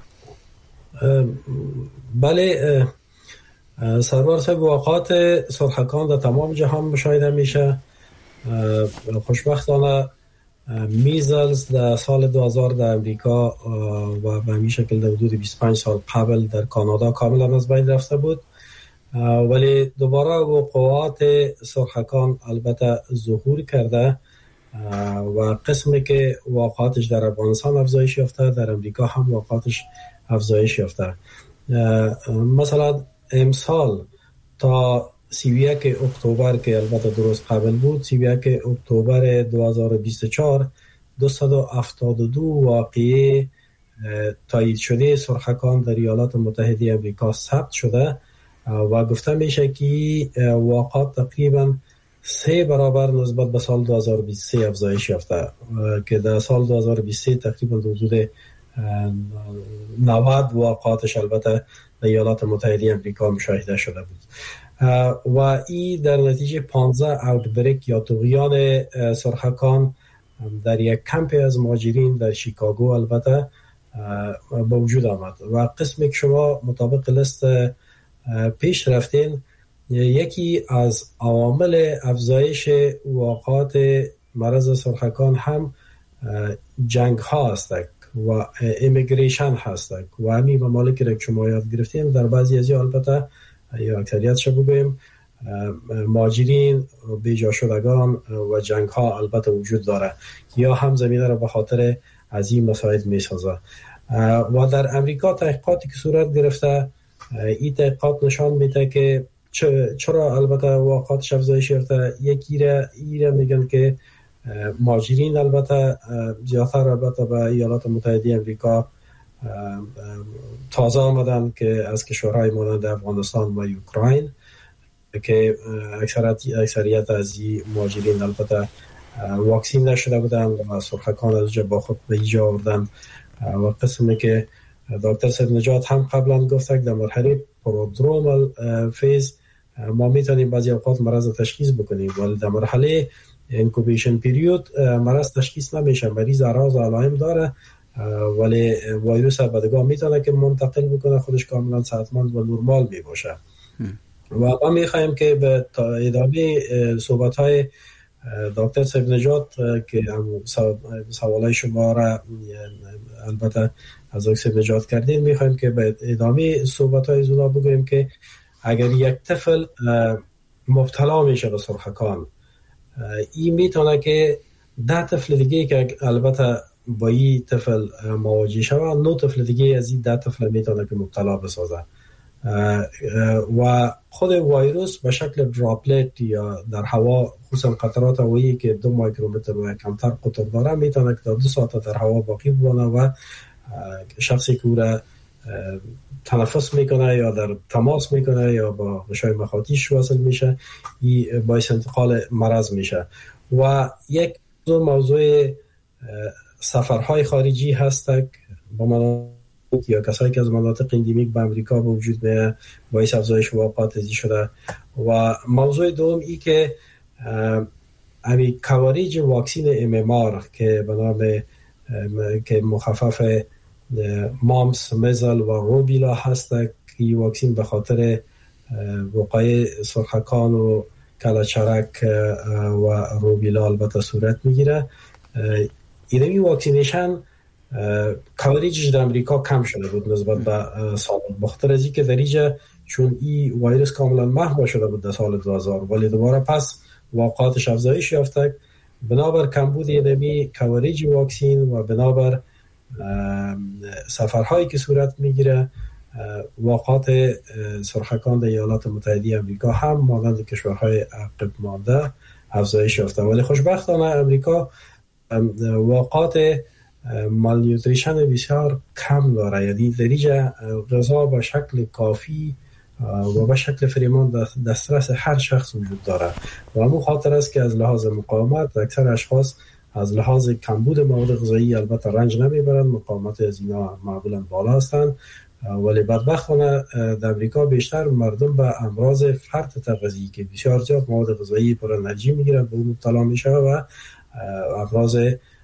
بله سرور صاحب، واقعات سرخکان در تمام جهان مشاهده میشه. خوشبختانه میزلز در سال 2000 در امریکا و به همین شکل در حدود 25 سال قبل در کانادا کاملا از بین رفته بود، ولی دوباره وقوعات سرخکان البته ظهور کرده و قسمی که واقعاتش در افغانستان افزایش یافته، در امریکا هم واقعاتش افزایش یافته. مثلا امسال تا 31 اکتبر که البته درست قبل بود، 31 اکتبر 2024 272 واقعه تایید شده سرخکان در ایالات متحده امریکا ثبت شده و گفته میشه که واقعات تقریبا 3 برابر نسبت به سال 2023 افزایش یافته که در سال 2023 تقریبا حدود 90 واقعاتش البته در ایالات متحده امریکا مشاهده شده بود و این در نتیجه 15 اوتبریک یا طغیان سرخکان در یک کمپ از مهاجرین در شیکاگو البته به وجود آمد و قسمی که شما مطابق لیست پیش رفتین، یکی از عوامل افزایش واقعات مرض سرخکان هم جنگ ها هستند و امیگریشن هستند و همین ممالکی را که شما یاد گرفتیم در بعضی از البته یا اکثریتش بگویم مهاجرین، بیجا شدگان و جنگ ها البته وجود داره یا هم زمینه را به خاطر از این مسائل می سازه. و در امریکا تحقیقاتی که صورت گرفته، این تحقیقات نشان میده که چرا البته واقعاتش افزایش یافته. یکی را میگن که مهاجرین البته زیادتر البته به ایالات متحده امریکا تازه آمدن که از کشورهای مانند افغانستان و اوکراین که اکثریت از این مهاجرین البته واکسین نشده بودن و سرخکان از با خود به ایجا آوردن و قسمی که دکتر صاحب نجات هم قبلا گفته در مرحله پرودرومال فیز ما میتونیم بعضی اوقات مرض تشخیص بکنیم، ولی در مرحله اینکوبیشن پیریود مرض تشخیص نمیشه. مریض اعراض و علائم داره ولی ویروس بعدگاه میتونه که منتقل بکنه، خودش کاملا صحتمند و نرمال می باشه. و ما میخوایم که به ادامه صحبت های دکتر صاحب نجات که سوالای شما را البته از دکتر صاحب نجات کردین، میخوایم که به ادامه صحبت های زونا بگویم که اگر یک طفل مبتلا میشه به سرخکان، این میتونه که 10 طفل دیگه که البته با این طفل مواجه شود، 9 طفل دیگه از این 10 طفل میتونه که مبتلا بسازه و خود ویروس به شکل دراپلت یا در هوا، خصوصا قطرات هوایی که 2 میکرومتر و کمتر قطر داره، میتونه که تا 2 ساعت در هوا باقی بمانه و شخصی که او را تنفس میکنه یا در تماس میکنه یا با غشای مخاطیش وصل میشه، این باعث انتقال مرض میشه. و یک موضوع سفرهای خارجی هست با من یا کسایی که از مناطق اندیمیک به امریکا به وجود میاد باعث افزایش واقعات ازی شده. و موضوع دوم ای که همین کاوریج واکسین MMR که به نام که مخفف مامس، مزل و روبیلا هست که واکسین به خاطر وقایع سرخکان و کلهچرک و روبیلا البته صورت میگیره. این واکسینیشن کاوریجش در امریکا کم شده بود نسبت به سابق، بخاطر از اینکه در اینجا چون این ویروس کاملا محو شده بود در سال 2000، ولی دوباره پس واقعاتش افزایش یافته بنابر کمبود اینمی کاوریج واکسین و بنابر سفرهایی که صورت میگیره. واقعات سرخکان در ایالات متحده امریکا هم مانند کشورهای عقب مانده افزایش یافته، ولی خوشبختانه امریکا واقعات مالنیوتریشن بسیار کم داره، یعنی دریجه غذا به شکل کافی و به شکل فریمان دسترس هر شخص وجود داره و همون خاطر است که از لحاظ مقاومت اکثر اشخاص از لحاظ کمبود مواد غذایی البته رنج نمیبرند، مقاومت از اینا معمولا بالا هستند، ولی بدبختانه در امریکا بیشتر مردم به امراض فرط تغذیه‌ای که بسیار زیاد مواد غذایی پر انرژی میگیرند به اون مبتلا میشه و امراض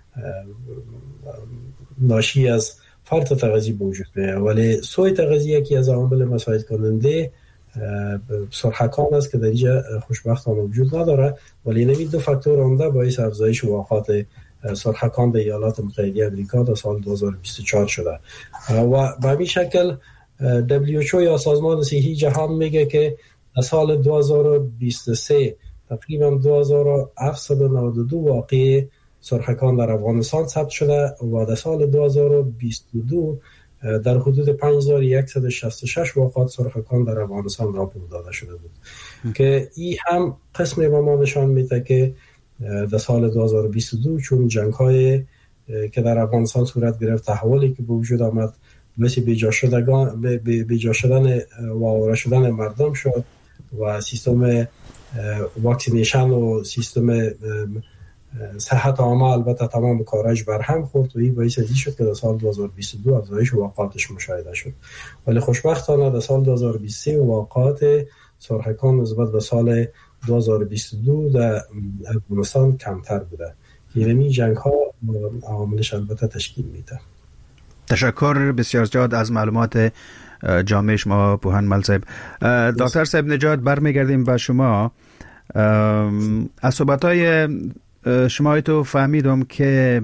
ناشی از فرط تغذیه به وجود میاد. ولی سوء تغذیه یکی از عوامل مساعد کننده سرخکان است که در اینجا خوشبختانه وجود نداره، ولی این دو فاکتور عمده باعث افزایش واقعات سرخکان در ایالات متحده آمریکا در سال 2024 شده و به همین شکل WHO یا سازمان صحی جهان میگه که در سال 2023 تقریبا 2792 واقعه سرخکان در افغانستان ثبت شده و در سال 2022 در حدود 5166 واقعات سرخکان در افغانستان راپورت داده شده بود که این هم قسمی به ما نشان میده که در سال 2022 چون جنگ‌های که در افغانستان صورت گرفت، تحولی که به وجود آمد، مثل بیجا شدن و آواره شدن مردم شد و سیستم واکسینیشن و سیستم صحت عامه البته تمام کارش برهم خورد و این باعث ازی شد که در سال 2022 افزایش واقعاتش مشاهده شد. ولی خوشبختانه در سال 2023 واقعات سرخکان نسبت به سال 2022 در افغانستان کمتر بوده. یعنی جنگ ها عواملش البته تشکیل میده. تشکر بسیار زیاد از معلومات جامع شما پوهان مل صاحب. دکتر صاحب نجات برمیگردیم به شما. از صحبت‌های شما تو فهمیدم که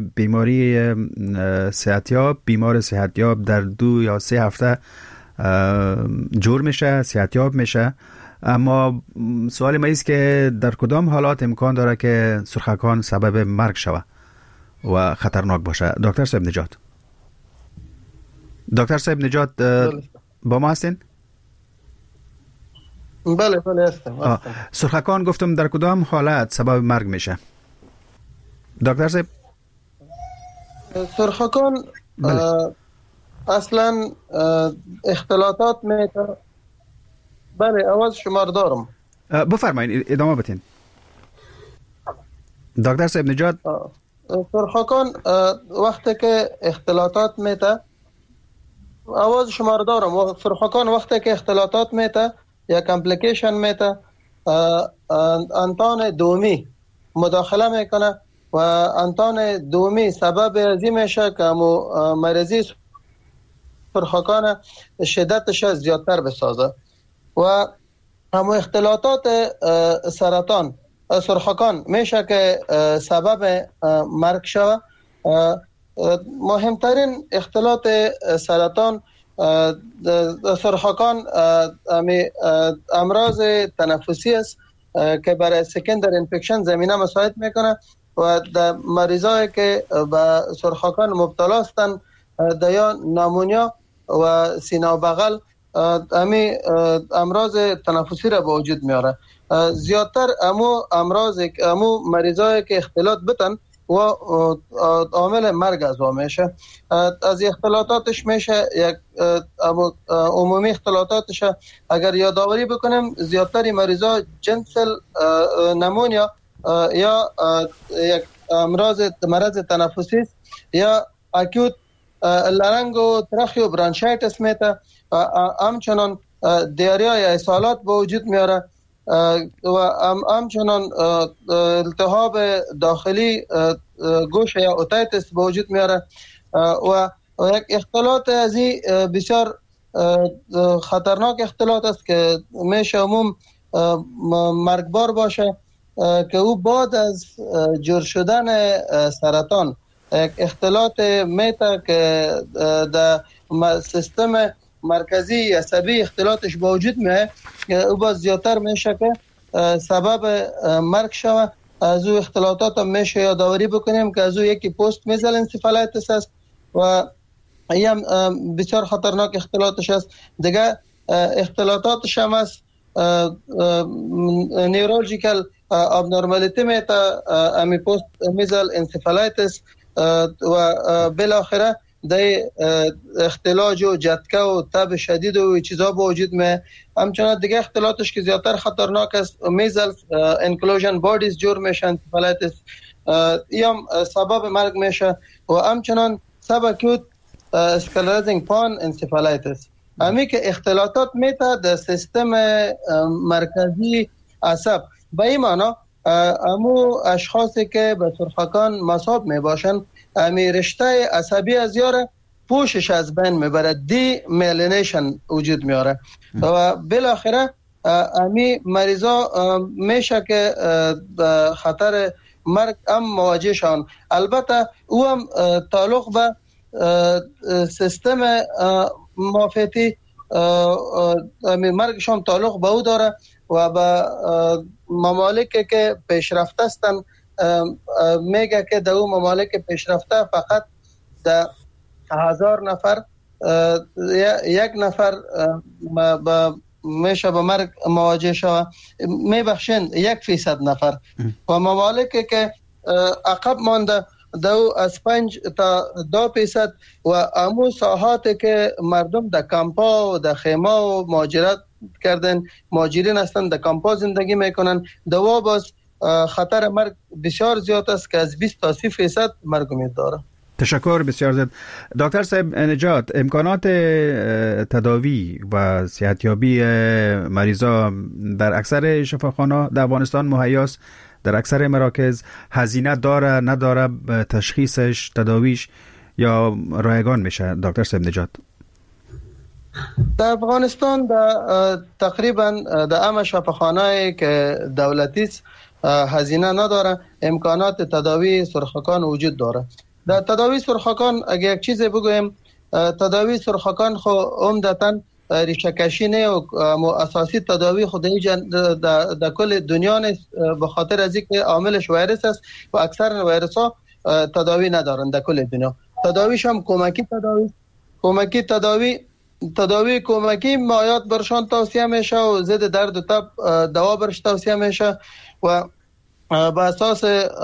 بیمار صحتیاب در 2 یا 3 هفته جور میشه، صحتیاب میشه، اما سوال ما است که در کدام حالات امکان داره که سرخکان سبب مرگ شوه و خطرناک باشه؟ دکتر صاحب نجات با ما هستین؟ بله هستم. سرخکان گفتم در کدام حالت سبب مرگ میشه؟ دکتر صاحب سرخکان اصلا اختلاطات میتونه. بله آواز شما رو دارم، بفرمایید ادامه بدین. دکتر صاحب نجات سرخکان وقتی که اختلاطات میته، آواز شما رو دارم، سرخکان وقتی که اختلاطات میته یا کمپلیکیشن میته، انتان دومی مداخله میکنه و انتان دومی سبب ازی میشه که مریضی سرخکان شدتش زیادتر بسازه و همو اختلاطات سرطان سرخکان میشه که سبب مرگ شوه. مهمترین اختلاط سرطان سرخکان امراض تنفسی است که برای سکندر انفکشن زمینه مساعد میکنه و در مریضایی که به سرخکان مبتلا هستند یا نمونیا و سینه و بغل امراض تنفسی را به وجود میاره. زیادتر امو مریضایی که اختلاط بتن و عامل مرگ از او میشه. از اختلاطاتش میشه یک عمومی اختلاطاتش اگر یادآوری بکنیم، زیادتری مریضا جنسل نمونیا یا یک مرض تنفسی یا اکوت لارنگو ترخیو برانشایتس میته، همچنان دیاریا یا اسهالات به وجود میاره و همچنان التهاب داخلی گوش یا اوتایتس به وجود میاره و یک اختلاط ازی بسیار خطرناک اختلاط است که میشه عموم مرگبار باشه که او بعد از جور شدن سرطان یک اختلاط میته که در سیستم مرکزی عصبی اختلاطش با وجود میه، او باز زیادتر میشه که سبب مرگ شوه. از او اختلاطات هم میشه یادآوری بکنیم که از او یکی پست میزل انسفالایتس است و این هم بسیار خطرناک اختلاطش است. دیگه اختلاطاتش هم است نیورولوژیکال ابنورمالیتی میتا، امی پست میزل انسفالایتس و بالاخره در اختلاج و جتکه و تب شدید و چیزا با وجود می. همچنان دیگه اختلالاتش که زیادتر خطرناک است میزلز انکلوژن بادیز جور میشن، انسفالایتس یا سبب مرگ میشه و همچنان سبکوت اسکلراتینگ پان انسفالایتس. همی که اختلالات میته در سیستم مرکزی عصب. به این معنا امو اشخاصی که به سرخکان مصاب می باشن امی رشته عصبی از یاره پوشش از بین میبره، دی میلینیشن وجود میاره و بالاخره امی مریضا میشه که خطر مرگ هم مواجه شون. البته او هم تعلق به سیستم معافیتی مرگشان تعلق به او داره و به ممالکی که پیشرفته هستن میگه که در اون ممالک پیشرفته فقط در 1000 نفر یک نفر میشه به مرگ مواجه شود، میبخشین 1% نفر و ممالکی که عقب مانده دو از 5 تا 2% و امو ساحاتی که مردم در کمپا و در خیمه و مهاجرت کردن، مهاجرین هستن، در کمپا زندگی میکنن، دوا باز خطر مرگ بسیار زیاد است که از 20 تا 30% مرگ امید داره. تشکر بسیار زیاد. دکتر صاحب نجات، امکانات تداوی و صحتیابی مریضا در اکثر شفاخانه در افغانستان مهیاست؟ در اکثر مراکز هزینه داره نداره تشخیصش، تداویش یا رایگان میشه دکتر صاحب نجات؟ در افغانستان تقریبا در همه شفاخانه‌ای که دولتی است هزینه نداره، امکانات تداوی سرخکان وجود داره. در تداوی سرخکان اگه یک چیز بگویم، تداوی سرخکان خو عمدتاً ریشه کشی نه و اساسی تداوی خود در کل دنیا نیست، به خاطر از اینکه عاملش ویروس است و اکثر ویروس ها تداوی ندارن در کل دنیا. تداویش هم تداوی کمکی مایات برشان توصیه میشه و ضد درد و تب دوا برش توصیه میشه و به اساس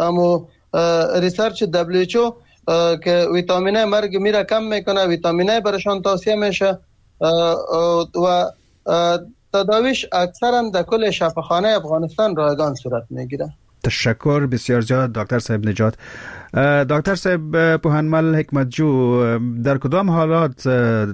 ریسرچ WHO که ویتامین مرگ میره کم میکنه، ویتامین برشان توصیه میشه و تداویش اکثرا در کل شفاخانه افغانستان رایگان صورت میگیره. تشکر بسیار زیاد دکتر صاحب نجات. دکتر صاحب پوهنمل حکمتجو، در کدام حالات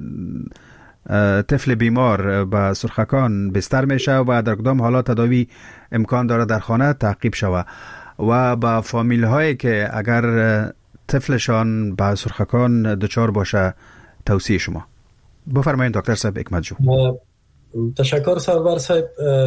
طفل بیمار به سرخکان بستر میشه و در کدام حالات تداوی امکان داره در خانه تعقیب شود و با فامیل هایی که اگر طفلشان به سرخکان دچار باشه توصیه شما؟ بفرمایید دکتر صاحب حکمتجو. تشکر سرور صاحب.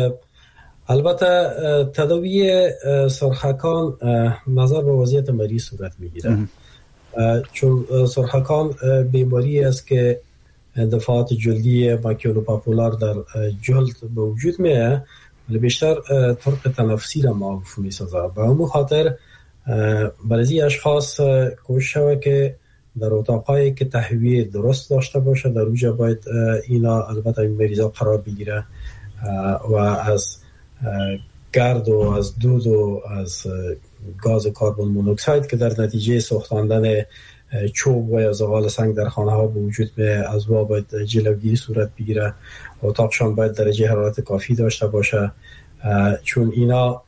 البته تداوی سرخکان نظر به وضعیت مریض صورت میگیره، چون سرخکان بیماری است که دفعات جلدی ماکیولوپاپولار در جلد به وجود میاد، ولی بیشتر طرق تنفسی را معروف میسازه. به همون خاطر برای اشخاص کوشش شود که در اتاقایی که تهویه درست داشته باشه در اونجا باید اینا البته این مریضا قرار بگیره و از گرد و از دود و از گاز کربن مونوکساید که در نتیجه سوختاندن چوب و یا زغال سنگ در خانه ها به وجود میاد از وا باید جلوگیری صورت بگیره. اتاقشان باید درجه حرارت کافی داشته باشه، چون اینا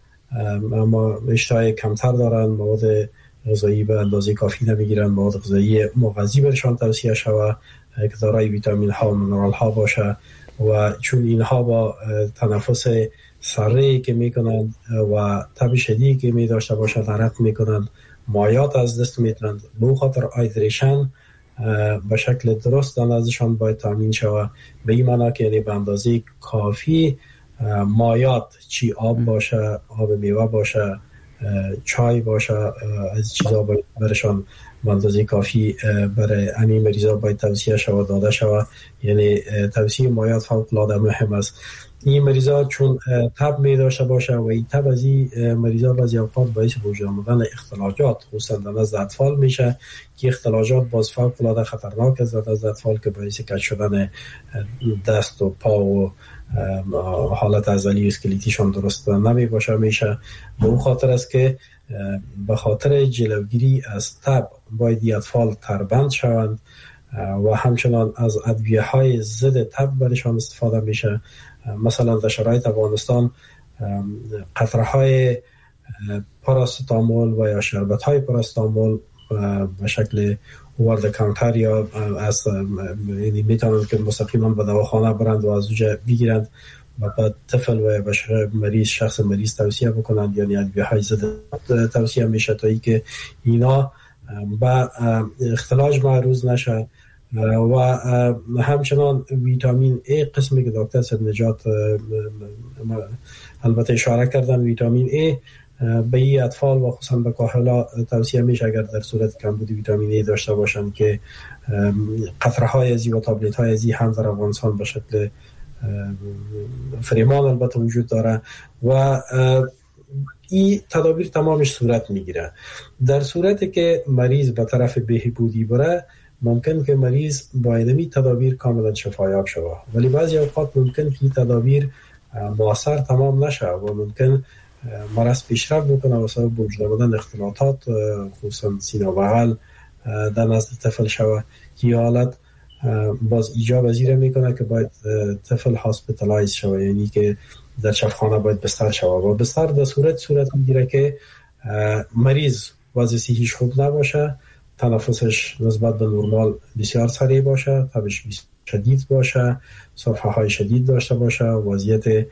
اشتهای کمتر دارن، مواد غذایی به اندازه کافی نمیگیرن، مواد غذایی مغذی برشان توصیه شود که دارای ویتامین ها و منرال ها باشه و چون اینها با تنفس سره‌ای که میکنن و تب شدیدی که می داشته باشن عرق میکنن، مایات از دست میتونن. به خاطر هایدریشن به شکل درست ازشان باید تامین شود، به این معنی که یعنی به اندازه کافی مایات، چی آب باشه، آب میوه باشه، چای باشه، از چیزا باید برشان به اندازه کافی برای همین مریضا باید توصیه شود داده شود. یعنی توصیه مایات فوق العاده مهم است. این مریضا چون تب می داشته باشه و این تب از این مریضا بعضی اوقات باعث وجود آمدن اختلاجات خصوصا در نزد اطفال میشه که اختلاجات باز فوق العاده خطرناک است در نزد اطفال که باعث کج شدن دست و پا و حالت عضلی اسکلتیشان درست نمی باشه. میشه به اون خاطر است که به خاطر جلوگیری از تب باید اطفال تربند شوند و همچنان از ادویه های ضد تب برشان استفاده میشه. مثلا در شرایط افغانستان قطره های پاراستامول و یا شربت های پاراستامول به شکل اوورد کانتر یا از یعنی میتونند که مستقیما به دواخانه برند و از اونجا بگیرند و به طفل و به مریض شخص مریض توصیه بکنند، یعنی ادویه های ضد توصیه میشه تا اینکه اینا به اختلاج معرض نشه. و همچنان ویتامین ای قسمی که دکتر صاحب نجات البته اشاره کردن، ویتامین ای به این اطفال و خصوصا به کاهلا توصیه میشه اگر در صورت کمبود ویتامین ای داشته باشند که قطره های ازی و تابلت های ازی هم در افغانستان به شکل فریمان البته وجود داره و این تدابیر تمامش صورت میگیره. در صورتی که مریض به طرف بهبودی بره ممکن که مریض با اینمی تدابیر کاملا شفایاب شود، ولی بعضی اوقات ممکن که تدابیر مؤثر تمام نشه و ممکن مرض پیشرفت بکنه و سبب وجود آمدن اختلاطات خصوصا سینه و بغل در نزد طفل شود که حالت باز ایجاب پذیر میکنه که باید طفل هاسپیتالایز شود، یعنی که در شفاخانه باید بستر شود و بستر در صورت میگیره که مریض وضع صحیش خوب نباشه، تنفسش نسبت به نرمال بسیار سریع باشه، تبش شدید باشه، صفحه های شدید داشته باشه، وضعیت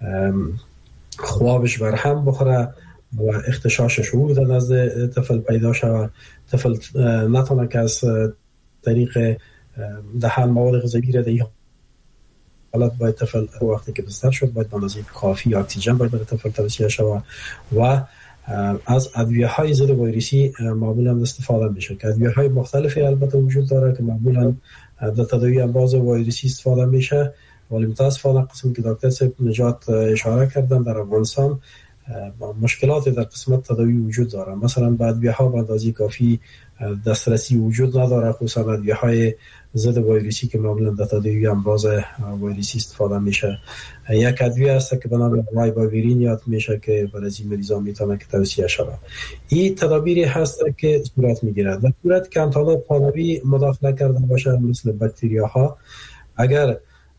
خوابش برهم بخوره و اختشاش شعور در نزد طفل پیدا شود، طفل نتونه که از طریق دهن مواد غذایی را در حالت باید طفل وقتی که بستر شد باید به اندازه کافی اکسیژن باید برای طفل توصیه شود و از ادویه های ضد ویروسی معمولا استفاده میشه که ادویه های مختلفی البته وجود داره که معمولا در تداوی امراض ویروسی استفاده میشه، ولی متاسفانه قسمی که دکتر صاحب نجات اشاره کردن در افغانستان مشکلات در قسمت تداوی وجود داره. مثلا به ادویه ها به اندازه کافی دسترسی وجود نداره، خصوصا ادویه های ضد ویروسی که معمولا در تداوی امراض ویروسی استفاده میشه. یک ادویه هست که به نام وایباویرین یاد میشه که برای این مریضا میتونه که توصیه شود. این تدابیری هست که صورت میگیره در صورت که انتانات ثانوی مداخله کرده باشه، مثل باکتریاها اگر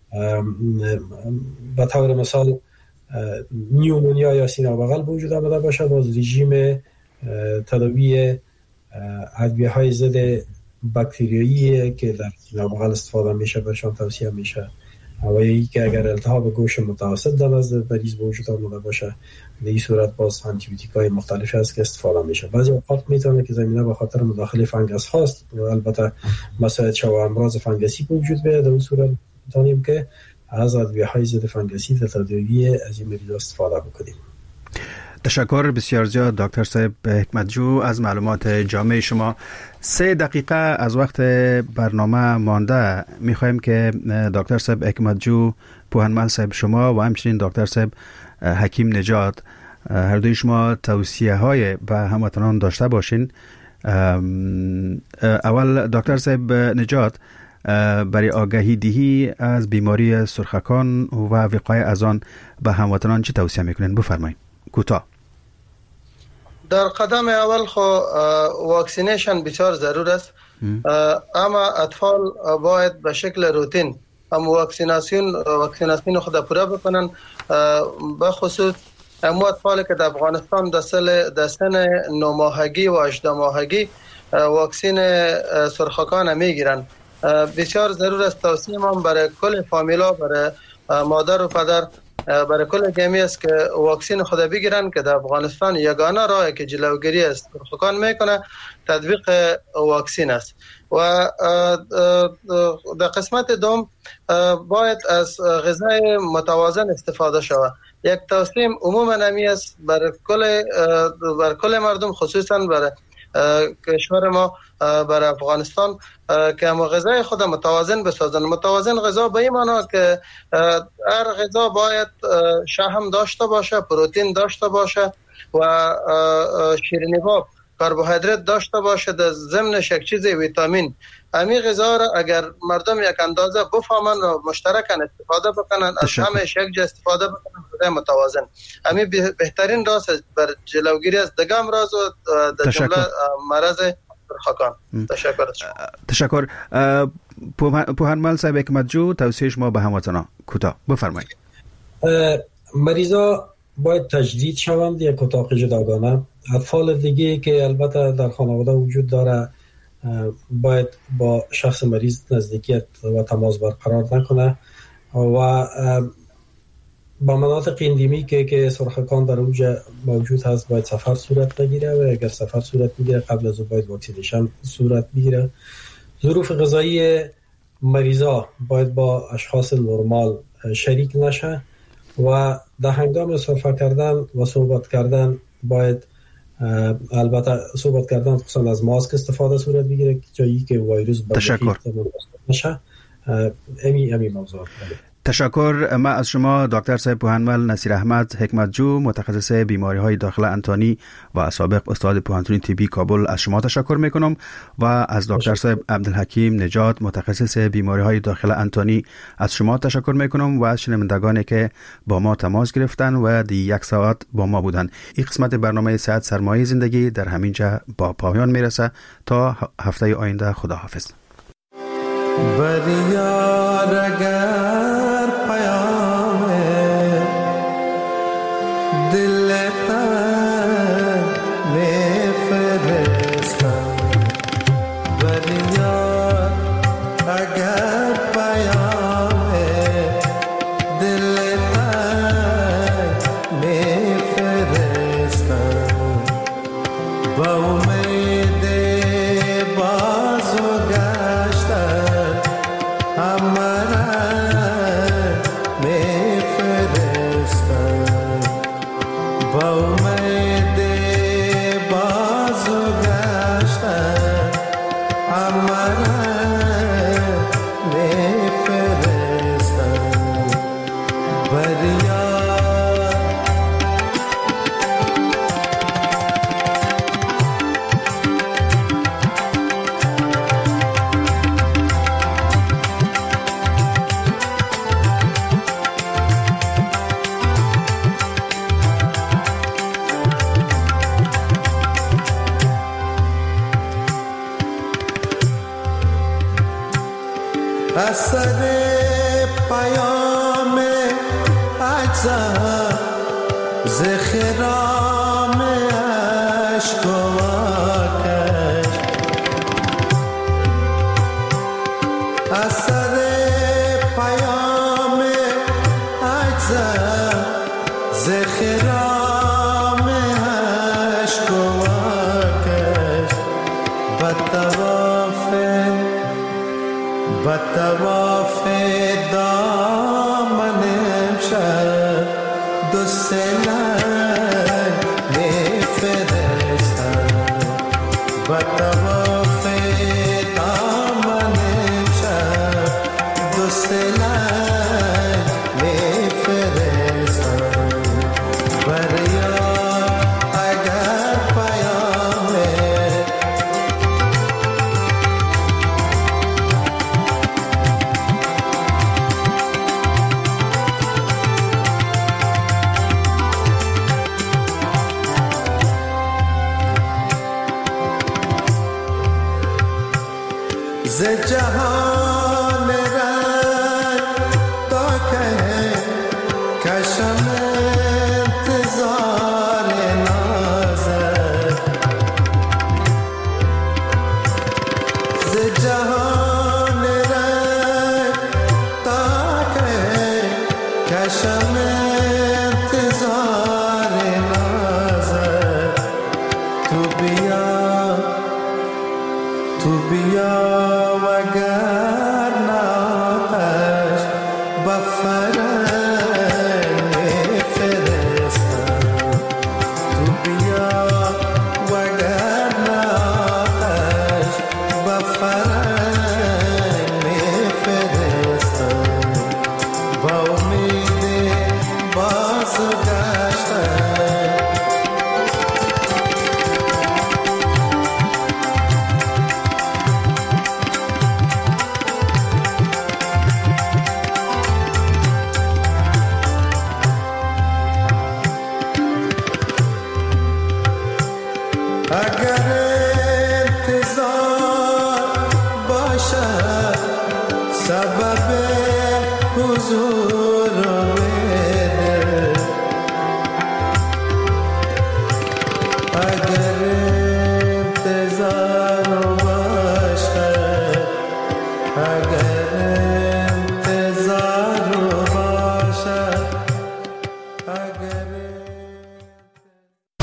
به طور مثال نیومونیا یا سینه و بغل وجود آمده باشه، باز رژیم تداوی ادویه های ضد باکتریایی که در سینه و بغل استفاده میشه برشان توصیه میشه. و یکی که اگر التهاب گوش متوسط در نزد مریض وجود آمده باشه، در این صورت باز آنتی بیوتیک های مختلفی هست که استفاده میشه. بعضی اوقات میتونه که زمینه به خاطر مداخله فنگس هاست و البته مسائل شو امراض فنگسی وجود بیاد، در اون صورت میتونیم که از ادویه های ضد فنگسی در تداوی از این مریض استفاده بکنیم. تشکر بسیار زیاد دکتر صاحب حکمتجو از معلومات جامع شما. 3 دقیقه از وقت برنامه مانده، میخوایم که دکتر صاحب حکمتجو، پوهنمند صاحب شما و همچنین دکتر صاحب حکیم نجات هر دوی شما توصیه های به هموطنان داشته باشین. اول دکتر صاحب نجات برای آگاهی دهی از بیماری سرخکان و وقایع از آن به هموطنان چه توصیه میکنین؟ بفرمایید کوتاه. در قدم اول واکسینیشن بسیار ضرور است، اما اطفال باید به شکل روتین هم واکسیناسیون خود پوره بکنن، به خصوص امو اطفالی که در افغانستان در سن 9 ماهگی و 18 ماهگی واکسین سرخکان میگیرن. بسیار ضرور است توصیه من برای کل فامیلا، برای مادر و پدر، برای کل جمعی است که واکسین خود بگیرن که در افغانستان یگانه راهی که جلوگیری از سرخکان میکنه تطبیق واکسین است. و در قسمت دوم باید از غذای متوازن استفاده شود. یک توصیه عموما نمی است برای کل مردم، خصوصا برای کشور ما، برای افغانستان، که ما غذای خود متوازن بسازن. متوازن غذا به این معنی که هر غذا باید شحم داشته باشه، پروتئین داشته باشه و شیرینی باب کربوهیدرات داشته باشه، در ضمنش یک چیز ویتامین. همین غذا را اگر مردم یک اندازه بفهمن و مشترکاً استفاده بکنن، از همش یک جا استفاده بکنن، غذای متوازن، همین بهترین راست بر جلوگیری از دیگه امراض و در جمله مرض سرخکان. تشکر. پوهنمل صاحب حکمتجو، توصیه شما به هموطنان کوتاه بفرمایید. مریضا باید تجدید شوند یک اتاق جداگانه. اطفال دیگه که البته در خانواده وجود داره باید با شخص مریض نزدیکیت و تماس برقرار نکنه و با مناطق اندیمی که سرخکان در اونجا موجود هست باید سفر صورت بگیره و اگر سفر صورت میگیره قبل از اون باید واکسینیشن صورت بگیره. ظروف غذایی مریضا باید با اشخاص نرمال شریک نشه و در هنگام صرفه کردن و صحبت کردن باید البته صحبت کردن خصوصا از ماسک استفاده صورت بگیره جایی که ویروس تشکر نشه. امی موضوع. تشکر. ما از شما دکتر صاحب پوهنمل نصیر احمد حکمتجو، متخصص بیماری‌های داخل انتانی و سابق استاد پوهنتون طبی کابل، از شما تشکر میکنم و از دکتر صاحب عبدالحکیم نجات، متخصص بیماری‌های داخل انتانی، از شما تشکر میکنم و از شنوندگانی که با ما تماس گرفتن و دی یک ساعت با ما بودن. این قسمت برنامه صحت سرمایه زندگی در همینجا با پایان میرسه. تا هفته آینده، خداحافظ. اثر پیام اجزا ز خرام عشق و آتش، اثر پیام اجزا ز خرام عشق و آتش، بطواف دامن امشب دو سلنگ میفرستم، بطواف دامن امشب دو سلنگ میفرستم، بریاد اگر پیامه ز جهان رنگ تا که کشم انتظار نازت، ز جهان رنگ تا که کشم انتظار نازت، تو بیا و گر حضور میده اگر انتظار